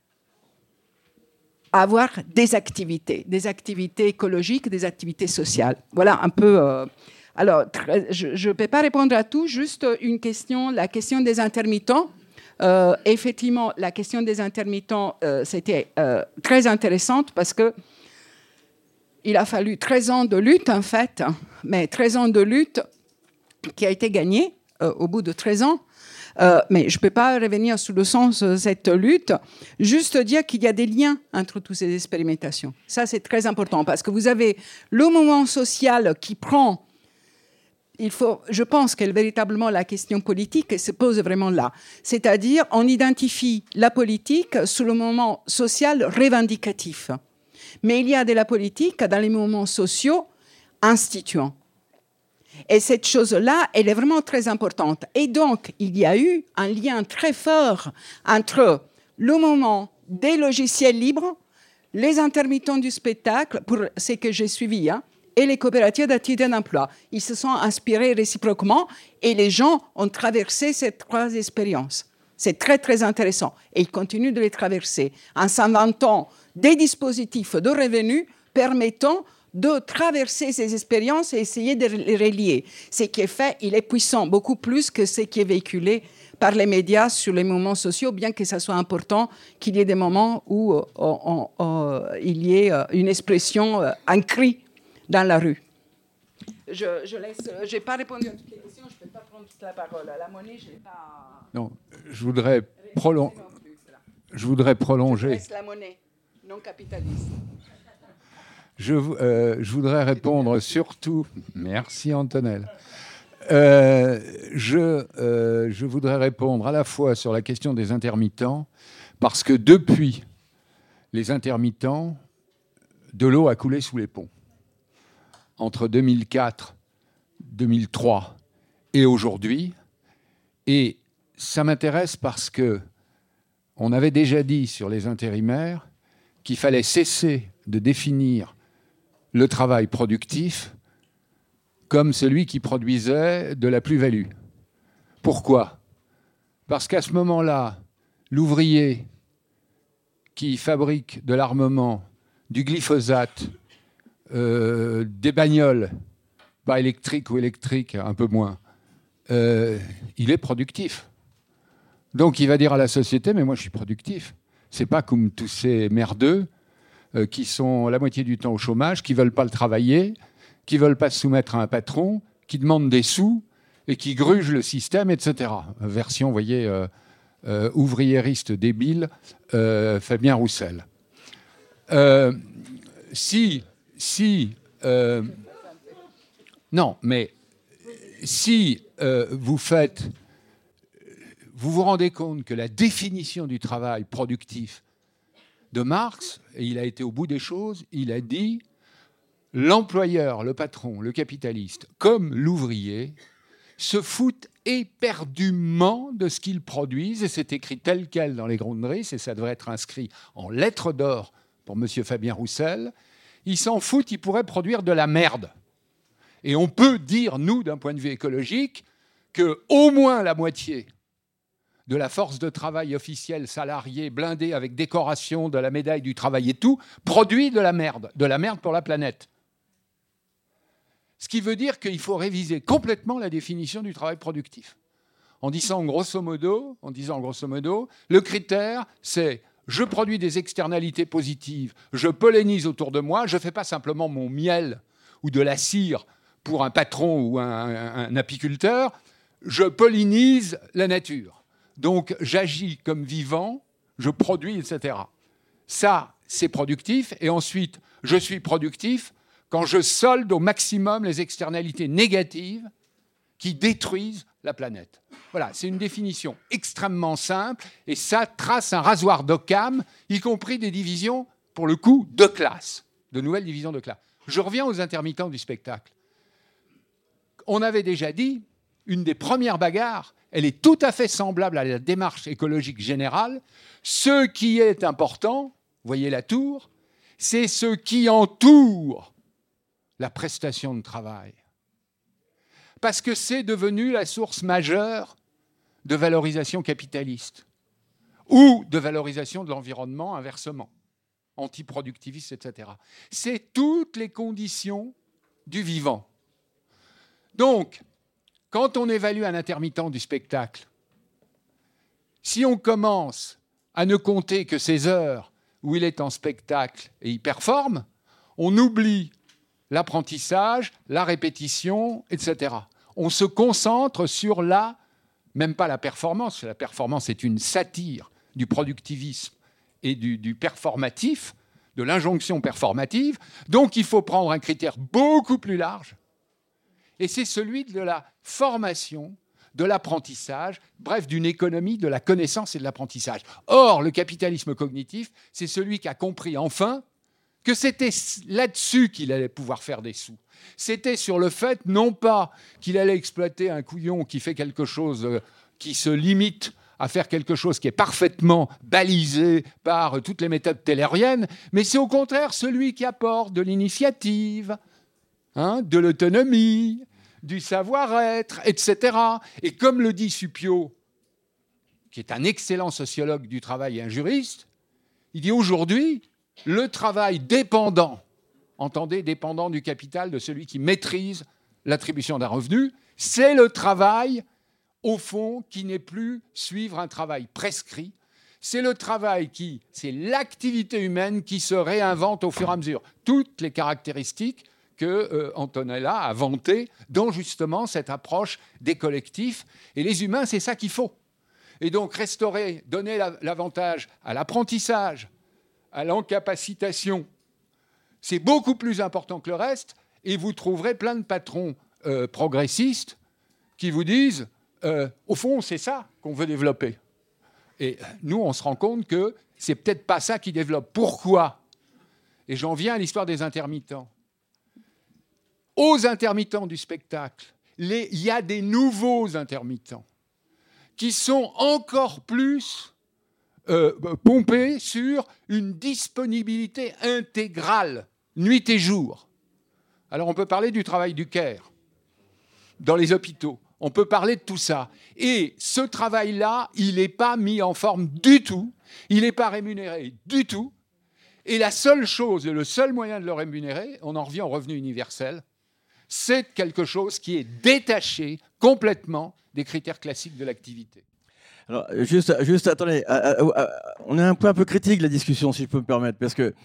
avoir des activités écologiques, des activités sociales. Voilà un peu... Alors, je ne peux pas répondre à tout, juste une question, la question des intermittents. Effectivement, la question des intermittents, c'était très intéressante parce que il a fallu 13 ans de lutte, en fait, mais 13 ans de lutte qui a été gagnée au bout de 13 ans. Mais je ne peux pas revenir sur le sens de cette lutte, juste dire qu'il y a des liens entre toutes ces expérimentations. Ça, c'est très important, parce que vous avez le moment social qui prend... je pense que véritablement la question politique se pose vraiment là. C'est-à-dire, on identifie la politique sous le moment social revendicatif. Mais il y a de la politique dans les moments sociaux instituants. Et cette chose-là, elle est vraiment très importante. Et donc, il y a eu un lien très fort entre le moment des logiciels libres, les intermittents du spectacle, pour ce que j'ai suivi, et les coopératives d'activité d'emploi. Ils se sont inspirés réciproquement et les gens ont traversé ces 3 expériences. C'est très, très intéressant. Et ils continuent de les traverser en s'inventant des dispositifs de revenus permettant de traverser ces expériences et essayer de les relier. Ce qui est fait, il est puissant, beaucoup plus que ce qui est véhiculé par les médias sur les moments sociaux, bien que ça soit important qu'il y ait des moments où il y ait une expression, un cri dans la rue. Je n'ai pas répondu à toutes les questions, je ne peux pas prendre toute la parole. La monnaie, je n'ai pas... Non, je voudrais prolonger. Je laisse la monnaie non capitaliste. Je voudrais répondre surtout... Merci Antonelle. Je voudrais répondre à la fois sur la question des intermittents, parce que depuis les intermittents, de l'eau a coulé sous les ponts. Entre 2004, 2003 et aujourd'hui. Et ça m'intéresse parce qu'on avait déjà dit sur les intérimaires qu'il fallait cesser de définir le travail productif comme celui qui produisait de la plus-value. Pourquoi ? Parce qu'à ce moment-là, l'ouvrier qui fabrique de l'armement, du glyphosate, des bagnoles, pas électriques ou électriques, un peu moins, il est productif. Donc il va dire à la société, mais moi je suis productif. C'est pas comme tous ces merdeux qui sont la moitié du temps au chômage, qui veulent pas le travailler, qui veulent pas se soumettre à un patron, qui demandent des sous et qui grugent le système, etc. Version, vous voyez, ouvriériste débile, Fabien Roussel. Non, mais si vous vous rendez compte que la définition du travail productif de Marx, et il a été au bout des choses, il a dit l'employeur, le patron, le capitaliste, comme l'ouvrier, se foutent éperdument de ce qu'ils produisent, et c'est écrit tel quel dans les Grundrisse, et ça devrait être inscrit en lettres d'or pour M. Fabien Roussel. Ils s'en foutent, ils pourraient produire de la merde. Et on peut dire, nous, d'un point de vue écologique, qu'au moins la moitié de la force de travail officielle, salariée, blindée avec décoration de la médaille du travail et tout, produit de la merde pour la planète. Ce qui veut dire qu'il faut réviser complètement la définition du travail productif. En disant grosso modo, le critère, c'est je produis des externalités positives, je pollinise autour de moi, je ne fais pas simplement mon miel ou de la cire pour un patron ou un apiculteur, je pollinise la nature. Donc, j'agis comme vivant, je produis, etc. Ça, c'est productif. Et ensuite, je suis productif quand je solde au maximum les externalités négatives qui détruisent la planète. Voilà, c'est une définition extrêmement simple. Et ça trace un rasoir d'Occam, y compris des divisions, pour le coup, de classe, de nouvelles divisions de classe. Je reviens aux intermittents du spectacle. On avait déjà dit, une des premières bagarres, elle est tout à fait semblable à la démarche écologique générale. Ce qui est important, voyez la tour, c'est ce qui entoure la prestation de travail. Parce que c'est devenu la source majeure de valorisation capitaliste ou de valorisation de l'environnement, inversement, antiproductiviste, etc. C'est toutes les conditions du vivant. Donc, quand on évalue un intermittent du spectacle, Si on commence à ne compter que ces heures où il est en spectacle et il performe, on oublie l'apprentissage, la répétition, etc. On se concentre sur même pas la performance. La performance est une satire du productivisme et du performatif, de l'injonction performative. Donc, il faut prendre un critère beaucoup plus large. Et c'est celui de la formation, de l'apprentissage, bref, d'une économie de la connaissance et de l'apprentissage. Or, le capitalisme cognitif, c'est celui qui a compris enfin que c'était là-dessus qu'il allait pouvoir faire des sous. C'était sur le fait, non pas qu'il allait exploiter un couillon qui fait quelque chose qui se limite à faire quelque chose qui est parfaitement balisé par toutes les méthodes tayloriennes, mais c'est au contraire celui qui apporte de l'initiative, de l'autonomie, du savoir-être, etc. Et comme le dit Suppiot, qui est un excellent sociologue du travail et un juriste, il dit aujourd'hui, le travail dépendant, entendez, dépendant du capital de celui qui maîtrise l'attribution d'un revenu, c'est le travail, au fond, qui n'est plus suivre un travail prescrit. C'est le travail c'est l'activité humaine qui se réinvente au fur et à mesure. Toutes les caractéristiques que Antonella a vantées dans justement cette approche des collectifs. Et les humains, c'est ça qu'il faut. Et donc restaurer, donner l'avantage à l'apprentissage, à l'encapacitation, c'est beaucoup plus important que le reste. Et vous trouverez plein de patrons progressistes qui vous disent au fond, c'est ça qu'on veut développer. Et nous, on se rend compte que c'est peut-être pas ça qui développe. Pourquoi ? Et j'en viens à l'histoire des intermittents. Aux intermittents du spectacle, il y a des nouveaux intermittents qui sont encore plus pompés sur une disponibilité intégrale, nuit et jour. Alors on peut parler du travail du Caire, dans les hôpitaux. On peut parler de tout ça. Et ce travail-là, il n'est pas mis en forme du tout. Il n'est pas rémunéré du tout. Et la seule chose, le seul moyen de le rémunérer, on en revient au revenu universel, c'est quelque chose qui est détaché complètement des critères classiques de l'activité. Alors, juste attendez, on est un peu critique, la discussion, si je peux me permettre, parce que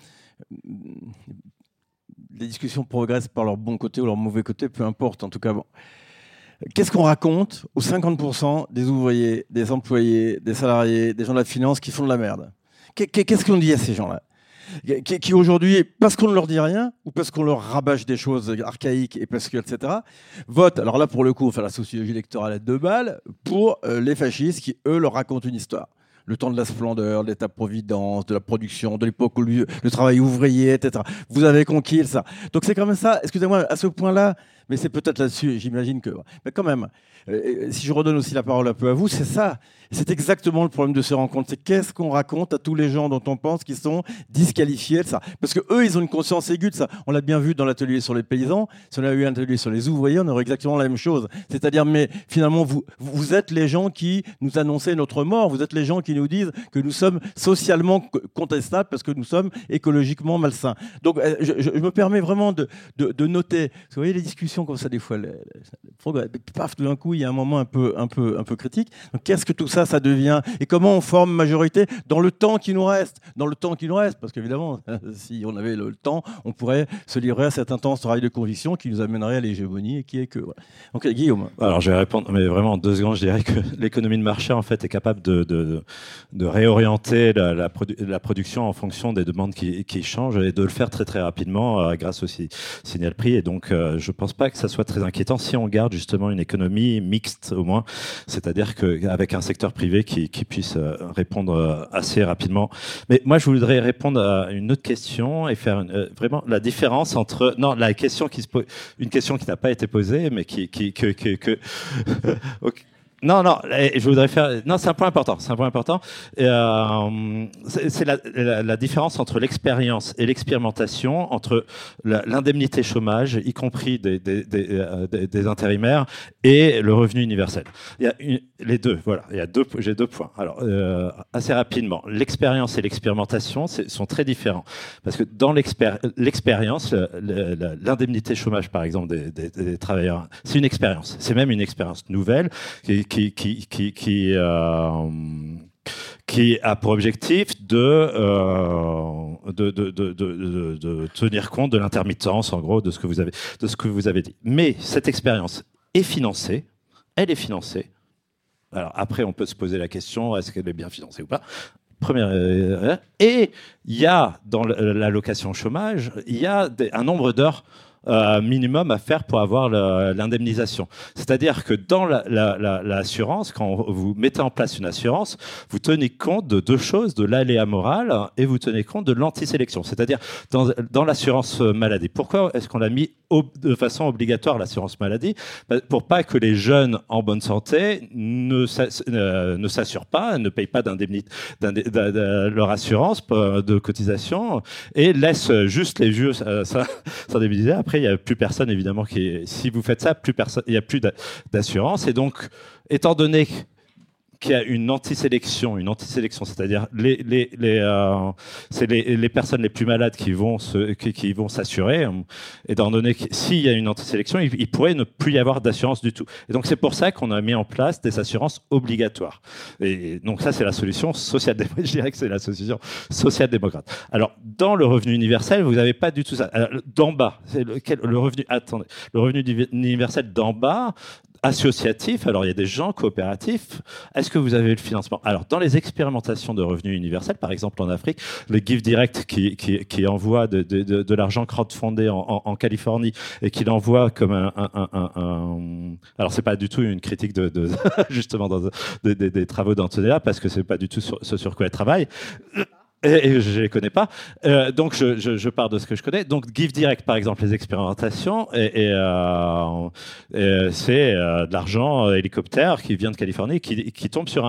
les discussions progressent par leur bon côté ou leur mauvais côté, peu importe, en tout cas, bon. Qu'est-ce qu'on raconte aux 50% des ouvriers, des employés, des salariés, des gens de la finance qui font de la merde ? Qu'est-ce qu'on dit à ces gens-là ? Qui aujourd'hui, parce qu'on ne leur dit rien, ou parce qu'on leur rabâche des choses archaïques, et parce que, etc., votent, alors là pour le coup, on fait la sociologie électorale à 2 balles, pour les fascistes qui, eux, leur racontent une histoire. Le temps de la splendeur, de l'État-providence, de la production, de l'époque où le travail ouvrier, etc. Vous avez conquis ça. Donc c'est quand même ça, excusez-moi, à ce point-là, mais c'est peut-être là-dessus, j'imagine que... Mais quand même, si je redonne aussi la parole un peu à vous, c'est ça. C'est exactement le problème de ces rencontres. C'est qu'est-ce qu'on raconte à tous les gens dont on pense qu'ils sont disqualifiés de ça. Parce qu'eux, ils ont une conscience aiguë de ça. On l'a bien vu dans l'atelier sur les paysans. Si on avait eu un atelier sur les ouvriers, on aurait exactement la même chose. C'est-à-dire, mais finalement, vous êtes les gens qui nous annoncez notre mort. Vous êtes les gens qui nous disent que nous sommes socialement contestables parce que nous sommes écologiquement malsains. Donc, je me permets vraiment de noter. Parce que vous voyez les discussions comme ça, des fois, paf, tout d'un coup, il y a un moment un peu critique. Donc, qu'est-ce que tout ça devient, et comment on forme majorité dans le temps qui nous reste, parce qu'évidemment, si on avait le temps, on pourrait se livrer à cet intense travail de conviction qui nous amènerait à l'hégémonie et qui est que... Voilà. Donc, Guillaume. Alors, je vais répondre, mais vraiment en 2 secondes, je dirais que l'économie de marché, en fait, est capable de réorienter la production en fonction des demandes qui changent et de le faire très, très rapidement grâce au signal prix. Et donc, je ne pense pas que ça soit très inquiétant si on garde justement une économie mixte, au moins, c'est-à-dire qu'avec un secteur privé qui puisse répondre assez rapidement. Mais moi, je voudrais répondre à une autre question et faire vraiment la différence entre... Non, la question une question qui n'a pas été posée, mais okay. Non, je voudrais faire... Non, c'est un point important. C'est la différence entre l'expérience et l'expérimentation, entre l'indemnité chômage, y compris des intérimaires, et le revenu universel. Il y a les deux, voilà. J'ai 2 points. Alors, assez rapidement, l'expérience et l'expérimentation sont très différents. Parce que dans l'expérience, l'indemnité chômage, par exemple, des travailleurs, c'est une expérience. C'est même une expérience nouvelle qui qui a pour objectif de tenir compte de l'intermittence, en gros, de ce que vous avez dit. Mais cette expérience est financée, elle est financée. Alors après, on peut se poser la question, est-ce qu'elle est bien financée ou pas ? Et il y a, dans l'allocation chômage, il y a un nombre d'heures minimum à faire pour avoir l'indemnisation. C'est-à-dire que dans l'assurance, quand vous mettez en place une assurance, vous tenez compte de deux choses, de l'aléa moral et vous tenez compte de l'antisélection. C'est-à-dire dans l'assurance maladie. Pourquoi est-ce qu'on l'a mis de façon obligatoire, l'assurance maladie ? Pour pas que les jeunes en bonne santé ne s'assurent pas, ne payent pas leur assurance de cotisation et laissent juste les vieux s'indemniser. Après, il n'y a plus personne, évidemment, si vous faites ça, il n'y a plus d'assurance. Et donc, étant donné qu'il y a une antisélection, c'est-à-dire c'est les personnes les plus malades qui vont s'assurer, étant donné que s'il y a une antisélection, il pourrait ne plus y avoir d'assurance du tout. Et donc, c'est pour ça qu'on a mis en place des assurances obligatoires. Et donc, ça, c'est la solution social-démocrate. Je dirais que c'est la solution social-démocrate. Alors, dans le revenu universel, vous n'avez pas du tout ça. Alors, d'en bas, c'est le revenu universel d'en bas, associatif, alors il y a des gens coopératifs. Est-ce que vous avez le financement ? Alors, dans les expérimentations de revenus universels, par exemple en Afrique, le Give Direct qui envoie de l'argent crowdfundé en Californie et qui l'envoie comme alors, c'est pas du tout une critique justement des travaux d'Antonella, parce que c'est pas du tout ce sur quoi elle travaille. Et je les connais pas, donc je pars de ce que je connais. Donc Give Direct, par exemple, les expérimentations, c'est de l'argent hélicoptère qui vient de Californie, qui tombe sur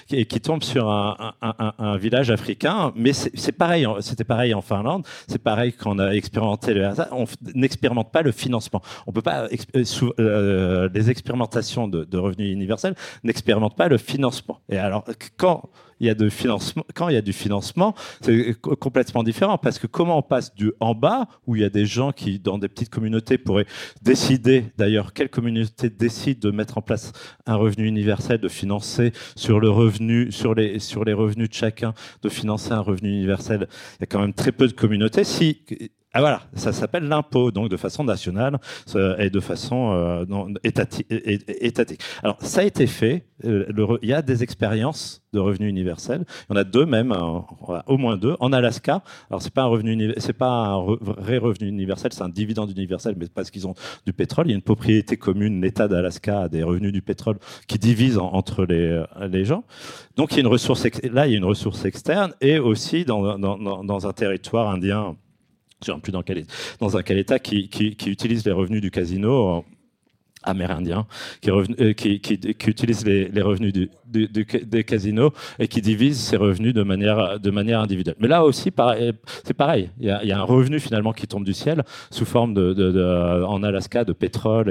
un village africain. Mais c'est pareil, c'était pareil en Finlande, c'est pareil quand on a expérimenté le RSA. On n'expérimente pas le financement. On peut pas les expérimentations de revenus universels n'expérimentent pas le financement. Et alors quand il y a du financement, c'est complètement différent, parce que comment on passe du en bas, où il y a des gens qui, dans des petites communautés, pourraient décider, d'ailleurs, quelle communauté décide de mettre en place un revenu universel, de financer sur les revenus de chacun, de financer un revenu universel. Il y a quand même très peu de communautés. Ah voilà, ça s'appelle l'impôt, donc de façon nationale et de façon étatique. Alors, ça a été fait. Il y a des expériences de revenus universels. Il y en a deux même, au moins deux. En Alaska, alors c'est pas un vrai revenu universel, c'est un dividende universel, mais parce qu'ils ont du pétrole. Il y a une propriété commune. L'État d'Alaska a des revenus du pétrole qui divisent entre les gens. Donc il y a une ressource externe, et aussi dans un territoire indien. Je ne sais plus dans quel État qui utilise les revenus du casino amérindien, qui utilise les revenus des casinos et qui divise ses revenus de manière individuelle. Mais là aussi, c'est pareil. Il y a un revenu finalement qui tombe du ciel sous forme en Alaska de pétrole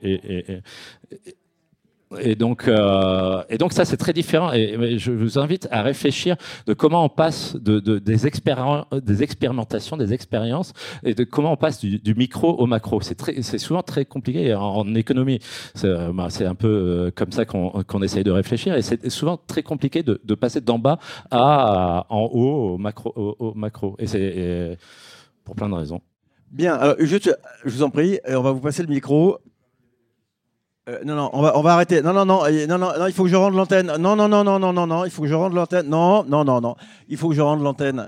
et donc ça, c'est très différent. Et je vous invite à réfléchir de comment on passe des expérimentations, des expériences, et de comment on passe du micro au macro. C'est souvent très compliqué en économie. C'est un peu comme ça qu'on essaye de réfléchir. Et c'est souvent très compliqué de passer d'en bas en haut au macro. Et c'est pour plein de raisons. Bien, je vous en prie, on va vous passer le micro. Non, on va arrêter. Non, il faut que je rende l'antenne. Non, il faut que je rende l'antenne. Non, il faut que je rende l'antenne.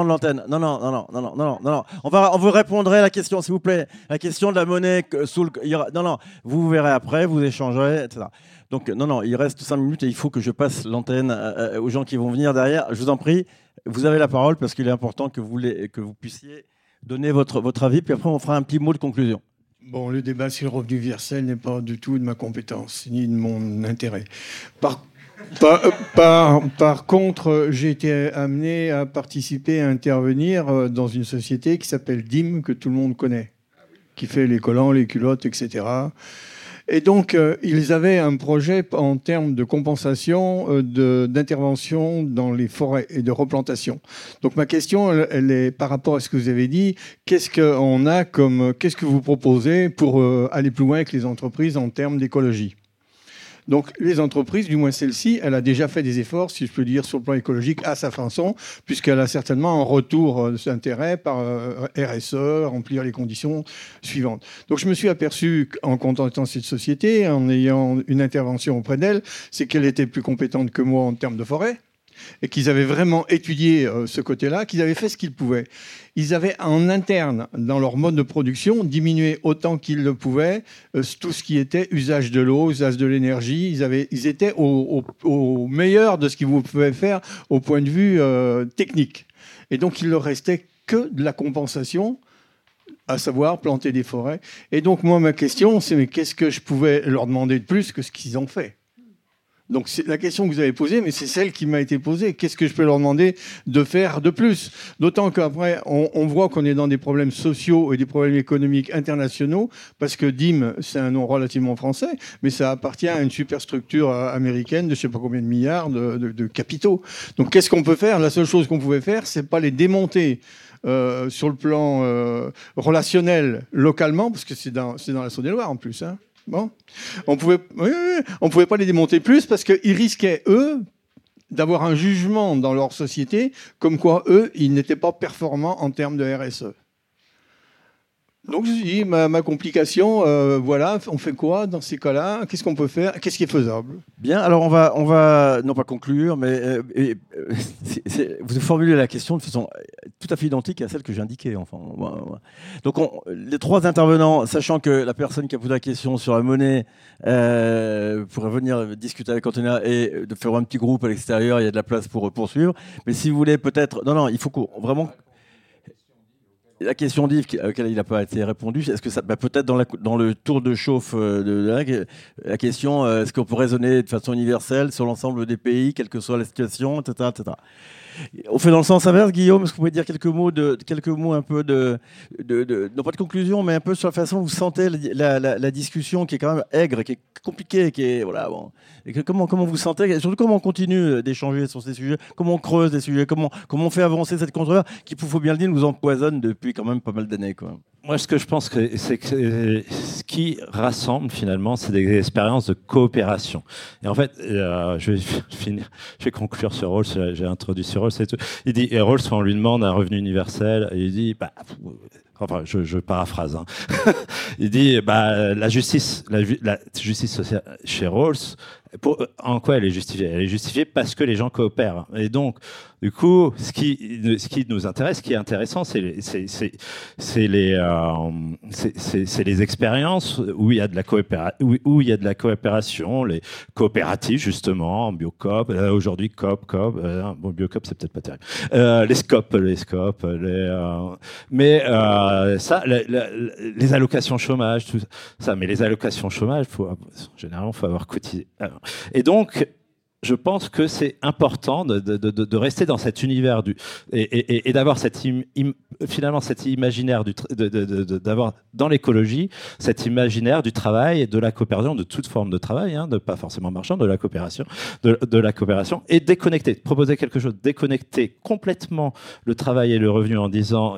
Non. On vous répondrez à la question, s'il vous plaît. La question de la monnaie Non, vous verrez après, vous échangerez, etc. Donc, non, il reste 5 minutes et il faut que je passe l'antenne aux gens qui vont venir derrière. Je vous en prie, vous avez la parole, parce qu'il est important que vous puissiez donner votre avis, puis après on fera un petit mot de conclusion. Bon, le débat sur le revenu universel n'est pas du tout de ma compétence, ni de mon intérêt. Par contre, j'ai été amené à participer, à intervenir dans une société qui s'appelle DIM, que tout le monde connaît, qui fait les collants, les culottes, etc. Et donc, ils avaient un projet en termes de compensation, d'intervention dans les forêts et de replantation. Donc, ma question, elle est par rapport à ce que vous avez dit. Qu'est-ce que vous proposez pour aller plus loin avec les entreprises en termes d'écologie ? Donc les entreprises, du moins celle-ci, elle a déjà fait des efforts, si je peux dire, sur le plan écologique à sa façon, puisqu'elle a certainement un retour d'intérêt par RSE, remplir les conditions suivantes. Donc je me suis aperçu, en contactant cette société, en ayant une intervention auprès d'elle, c'est qu'elle était plus compétente que moi en termes de forêt, et qu'ils avaient vraiment étudié ce côté-là, qu'ils avaient fait ce qu'ils pouvaient. Ils avaient en interne, dans leur mode de production, diminué autant qu'ils le pouvaient tout ce qui était usage de l'eau, usage de l'énergie. Ils étaient au meilleur de ce qu'ils pouvaient faire au point de vue technique. Et donc, il leur restait que de la compensation, à savoir planter des forêts. Et donc, moi, ma question, c'est mais qu'est-ce que je pouvais leur demander de plus que ce qu'ils ont fait ? Donc c'est la question que vous avez posée, mais c'est celle qui m'a été posée. Qu'est-ce que je peux leur demander de faire de plus ? D'autant qu'après, on voit qu'on est dans des problèmes sociaux et des problèmes économiques internationaux, parce que DIM, c'est un nom relativement français, mais ça appartient à une superstructure américaine de je ne sais pas combien de milliards de capitaux. Donc qu'est-ce qu'on peut faire ? La seule chose qu'on pouvait faire, c'est pas les démonter sur le plan relationnel localement, parce que c'est dans la Saône-et-Loire en plus, hein. Bon, on pouvait pas les démonter plus parce qu'ils risquaient, eux, d'avoir un jugement dans leur société comme quoi, eux, ils n'étaient pas performants en termes de RSE. Donc, je me suis dit, ma complication, voilà, on fait quoi dans ces cas-là ? Qu'est-ce qu'on peut faire ? Qu'est-ce qui est faisable ? Bien, alors on va non pas conclure, mais vous formulez la question de façon tout à fait identique à celle que j'ai indiquée. Enfin, donc les trois intervenants, sachant que la personne qui a posé la question sur la monnaie pourrait venir discuter avec Antonin et de faire un petit groupe à l'extérieur, il y a de la place pour poursuivre. Mais si vous voulez peut-être... Non, il faut vraiment... La question d'Yves, à laquelle il n'a pas été répondu, est-ce que ça, peut-être dans le tour de chauffe la question, est-ce qu'on peut raisonner de façon universelle sur l'ensemble des pays, quelle que soit la situation, etc., etc. On fait dans le sens inverse, Guillaume, est-ce que vous pouvez dire quelques mots un peu non pas de conclusion, mais un peu sur la façon dont vous sentez la discussion qui est quand même aigre, qui est compliquée, qui est voilà bon. Et comment vous sentez, et surtout comment on continue d'échanger sur ces sujets, comment on creuse des sujets, comment on fait avancer cette controverse qui, il faut bien le dire, nous empoisonne depuis quand même pas mal d'années, quoi. Moi, ce que je pense c'est que ce qui rassemble finalement, c'est des expériences de coopération. Et en fait, je vais conclure sur Rawls. J'ai introduit sur Rawls et tout. Il dit, et Rawls, on lui demande un revenu universel, et il dit, enfin, je paraphrase. Hein. Il dit, la justice sociale chez Rawls, en quoi elle est justifiée ? Elle est justifiée parce que les gens coopèrent. Et donc, du coup, ce qui nous intéresse, ce qui est intéressant, c'est les expériences où il y a de la coopération, les coopératives justement, Biocoop, aujourd'hui Coop, bon Biocoop c'est peut-être pas terrible, les scopes, mais ça, les allocations chômage, tout ça, mais les allocations chômage, généralement faut avoir cotisé. Et donc, je pense que c'est important de rester dans cet univers et d'avoir finalement cet imaginaire d'avoir dans l'écologie cet imaginaire du travail et de la coopération, de toute forme de travail, hein, pas forcément marchand, de la coopération, de la coopération, et déconnecter, proposer quelque chose, déconnecter complètement le travail et le revenu en disant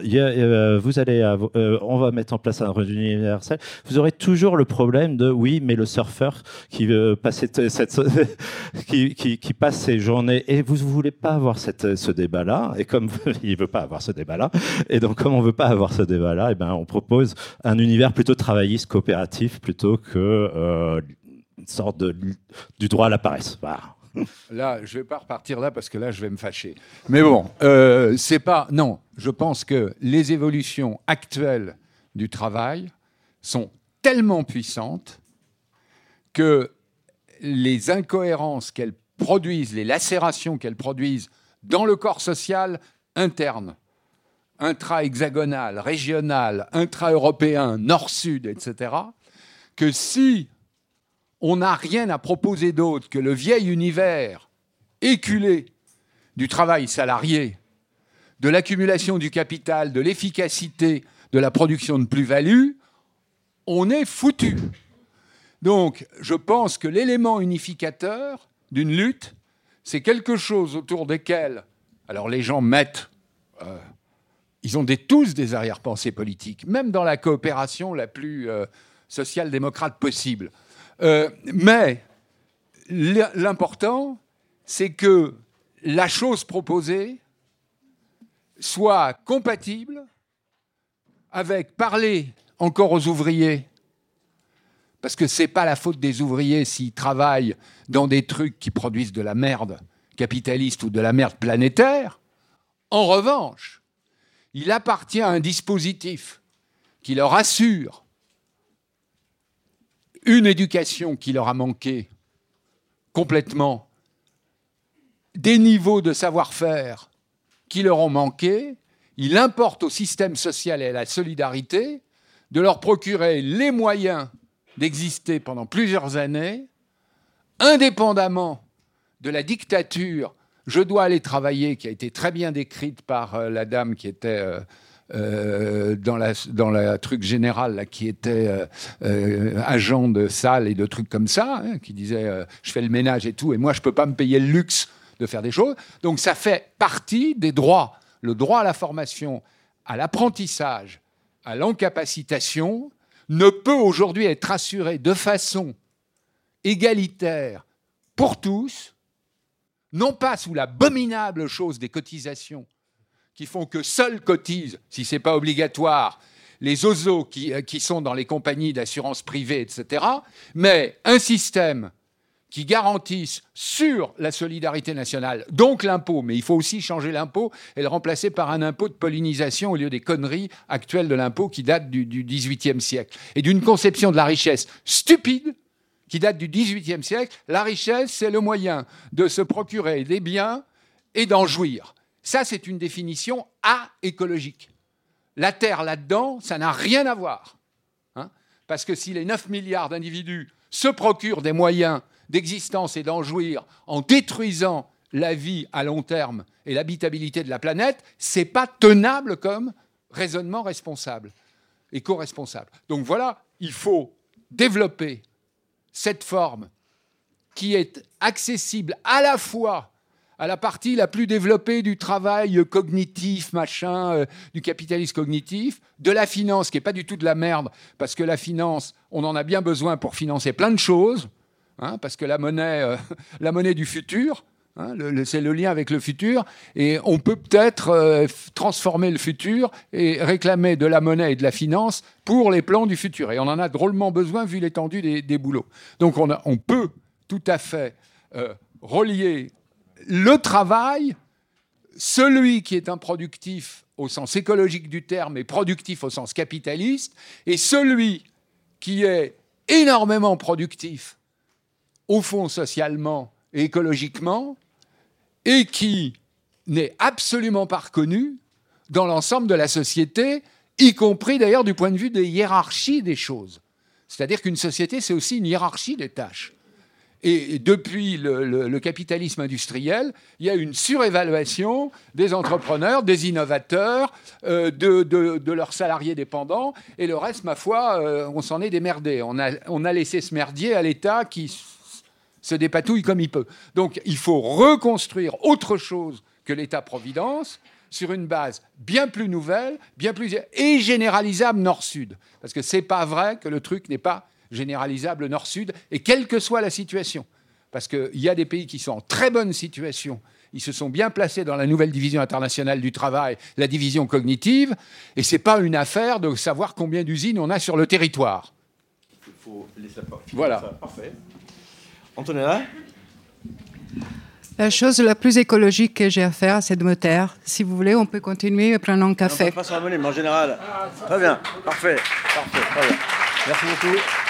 on va mettre en place un revenu universel. Vous aurez toujours le problème de oui, mais le surfeur qui veut passer qui passe ses journées, et vous ne voulez pas avoir ce débat-là, et comme il ne veut pas avoir ce débat-là, et donc comme on ne veut pas avoir ce débat-là, et on propose un univers plutôt travailliste, coopératif, plutôt que une sorte du droit à la paresse. Voilà. Là, je ne vais pas repartir là, parce que là, je vais me fâcher. Mais bon, c'est pas... Non, je pense que les évolutions actuelles du travail sont tellement puissantes que les incohérences qu'elles produisent, les lacérations qu'elles produisent dans le corps social interne, intra-hexagonal, régional, intra-européen, nord-sud, etc., que si on n'a rien à proposer d'autre que le vieil univers éculé du travail salarié, de l'accumulation du capital, de l'efficacité de la production de plus-value, on est foutu. Donc, je pense que l'élément unificateur d'une lutte, c'est quelque chose autour desquels, alors les gens mettent, ils ont tous des arrière-pensées politiques, même dans la coopération la plus social-démocrate possible. Mais l'important, c'est que la chose proposée soit compatible avec parler encore aux ouvriers, parce que ce n'est pas la faute des ouvriers s'ils travaillent dans des trucs qui produisent de la merde capitaliste ou de la merde planétaire. En revanche, il appartient à un dispositif qui leur assure une éducation qui leur a manqué complètement, des niveaux de savoir-faire qui leur ont manqué. Il importe au système social et à la solidarité de leur procurer les moyens d'exister pendant plusieurs années, indépendamment de la dictature « je dois aller travailler » qui a été très bien décrite par la dame qui était dans la truc général, là, qui était agent de salle et de trucs comme ça, hein, qui disait je fais le ménage et tout, et moi je ne peux pas me payer le luxe de faire des choses. Donc ça fait partie des droits. Le droit à la formation, à l'apprentissage, à l'encapacitation ne peut aujourd'hui être assuré de façon égalitaire pour tous, non pas sous l'abominable chose des cotisations qui font que seuls cotisent, si ce n'est pas obligatoire, les oiseaux qui sont dans les compagnies d'assurance privée, etc., mais un système qui garantisse sur la solidarité nationale, donc l'impôt, mais il faut aussi changer l'impôt et le remplacer par un impôt de pollinisation au lieu des conneries actuelles de l'impôt qui datent du XVIIIe siècle. Et d'une conception de la richesse stupide qui date du XVIIIe siècle. La richesse, c'est le moyen de se procurer des biens et d'en jouir. Ça, c'est une définition aécologique. La Terre, là-dedans, ça n'a rien à voir. Hein, parce que si les 9 milliards d'individus se procurent des moyens d'existence et d'en jouir en détruisant la vie à long terme et l'habitabilité de la planète, ce n'est pas tenable comme raisonnement responsable, éco-responsable. Donc voilà, il faut développer cette forme qui est accessible à la fois à la partie la plus développée du travail cognitif, du capitalisme cognitif, de la finance, qui n'est pas du tout de la merde, parce que la finance, on en a bien besoin pour financer plein de choses, hein, parce que la monnaie du futur, hein, c'est le lien avec le futur, et on peut peut-être transformer le futur et réclamer de la monnaie et de la finance pour les plans du futur. Et on en a drôlement besoin vu l'étendue des boulots. Donc on peut tout à fait relier le travail, celui qui est improductif au sens écologique du terme et productif au sens capitaliste, et celui qui est énormément productif, au fond socialement et écologiquement, et qui n'est absolument pas reconnu dans l'ensemble de la société, y compris d'ailleurs du point de vue des hiérarchies des choses. C'est-à-dire qu'une société, c'est aussi une hiérarchie des tâches. Et depuis le capitalisme industriel, il y a une surévaluation des entrepreneurs, des innovateurs, de leurs salariés dépendants. Et le reste, ma foi, on s'en est démerdé. On a laissé ce merdier à l'État qui se dépatouille comme il peut. Donc il faut reconstruire autre chose que l'État-providence sur une base bien plus nouvelle, et généralisable nord-sud. Parce que ce n'est pas vrai que le truc n'est pas généralisable nord-sud, et quelle que soit la situation. Parce qu'il y a des pays qui sont en très bonne situation. Ils se sont bien placés dans la nouvelle division internationale du travail, la division cognitive, et ce n'est pas une affaire de savoir combien d'usines on a sur le territoire. Il faut laisser la parole. Voilà. Parfait. Antonella ? La chose la plus écologique que j'ai à faire, c'est de me taire. Si vous voulez, on peut continuer prenant un café. On va pas sur la monnaie, mais en général. Très bien. Parfait. Très bien. Merci beaucoup.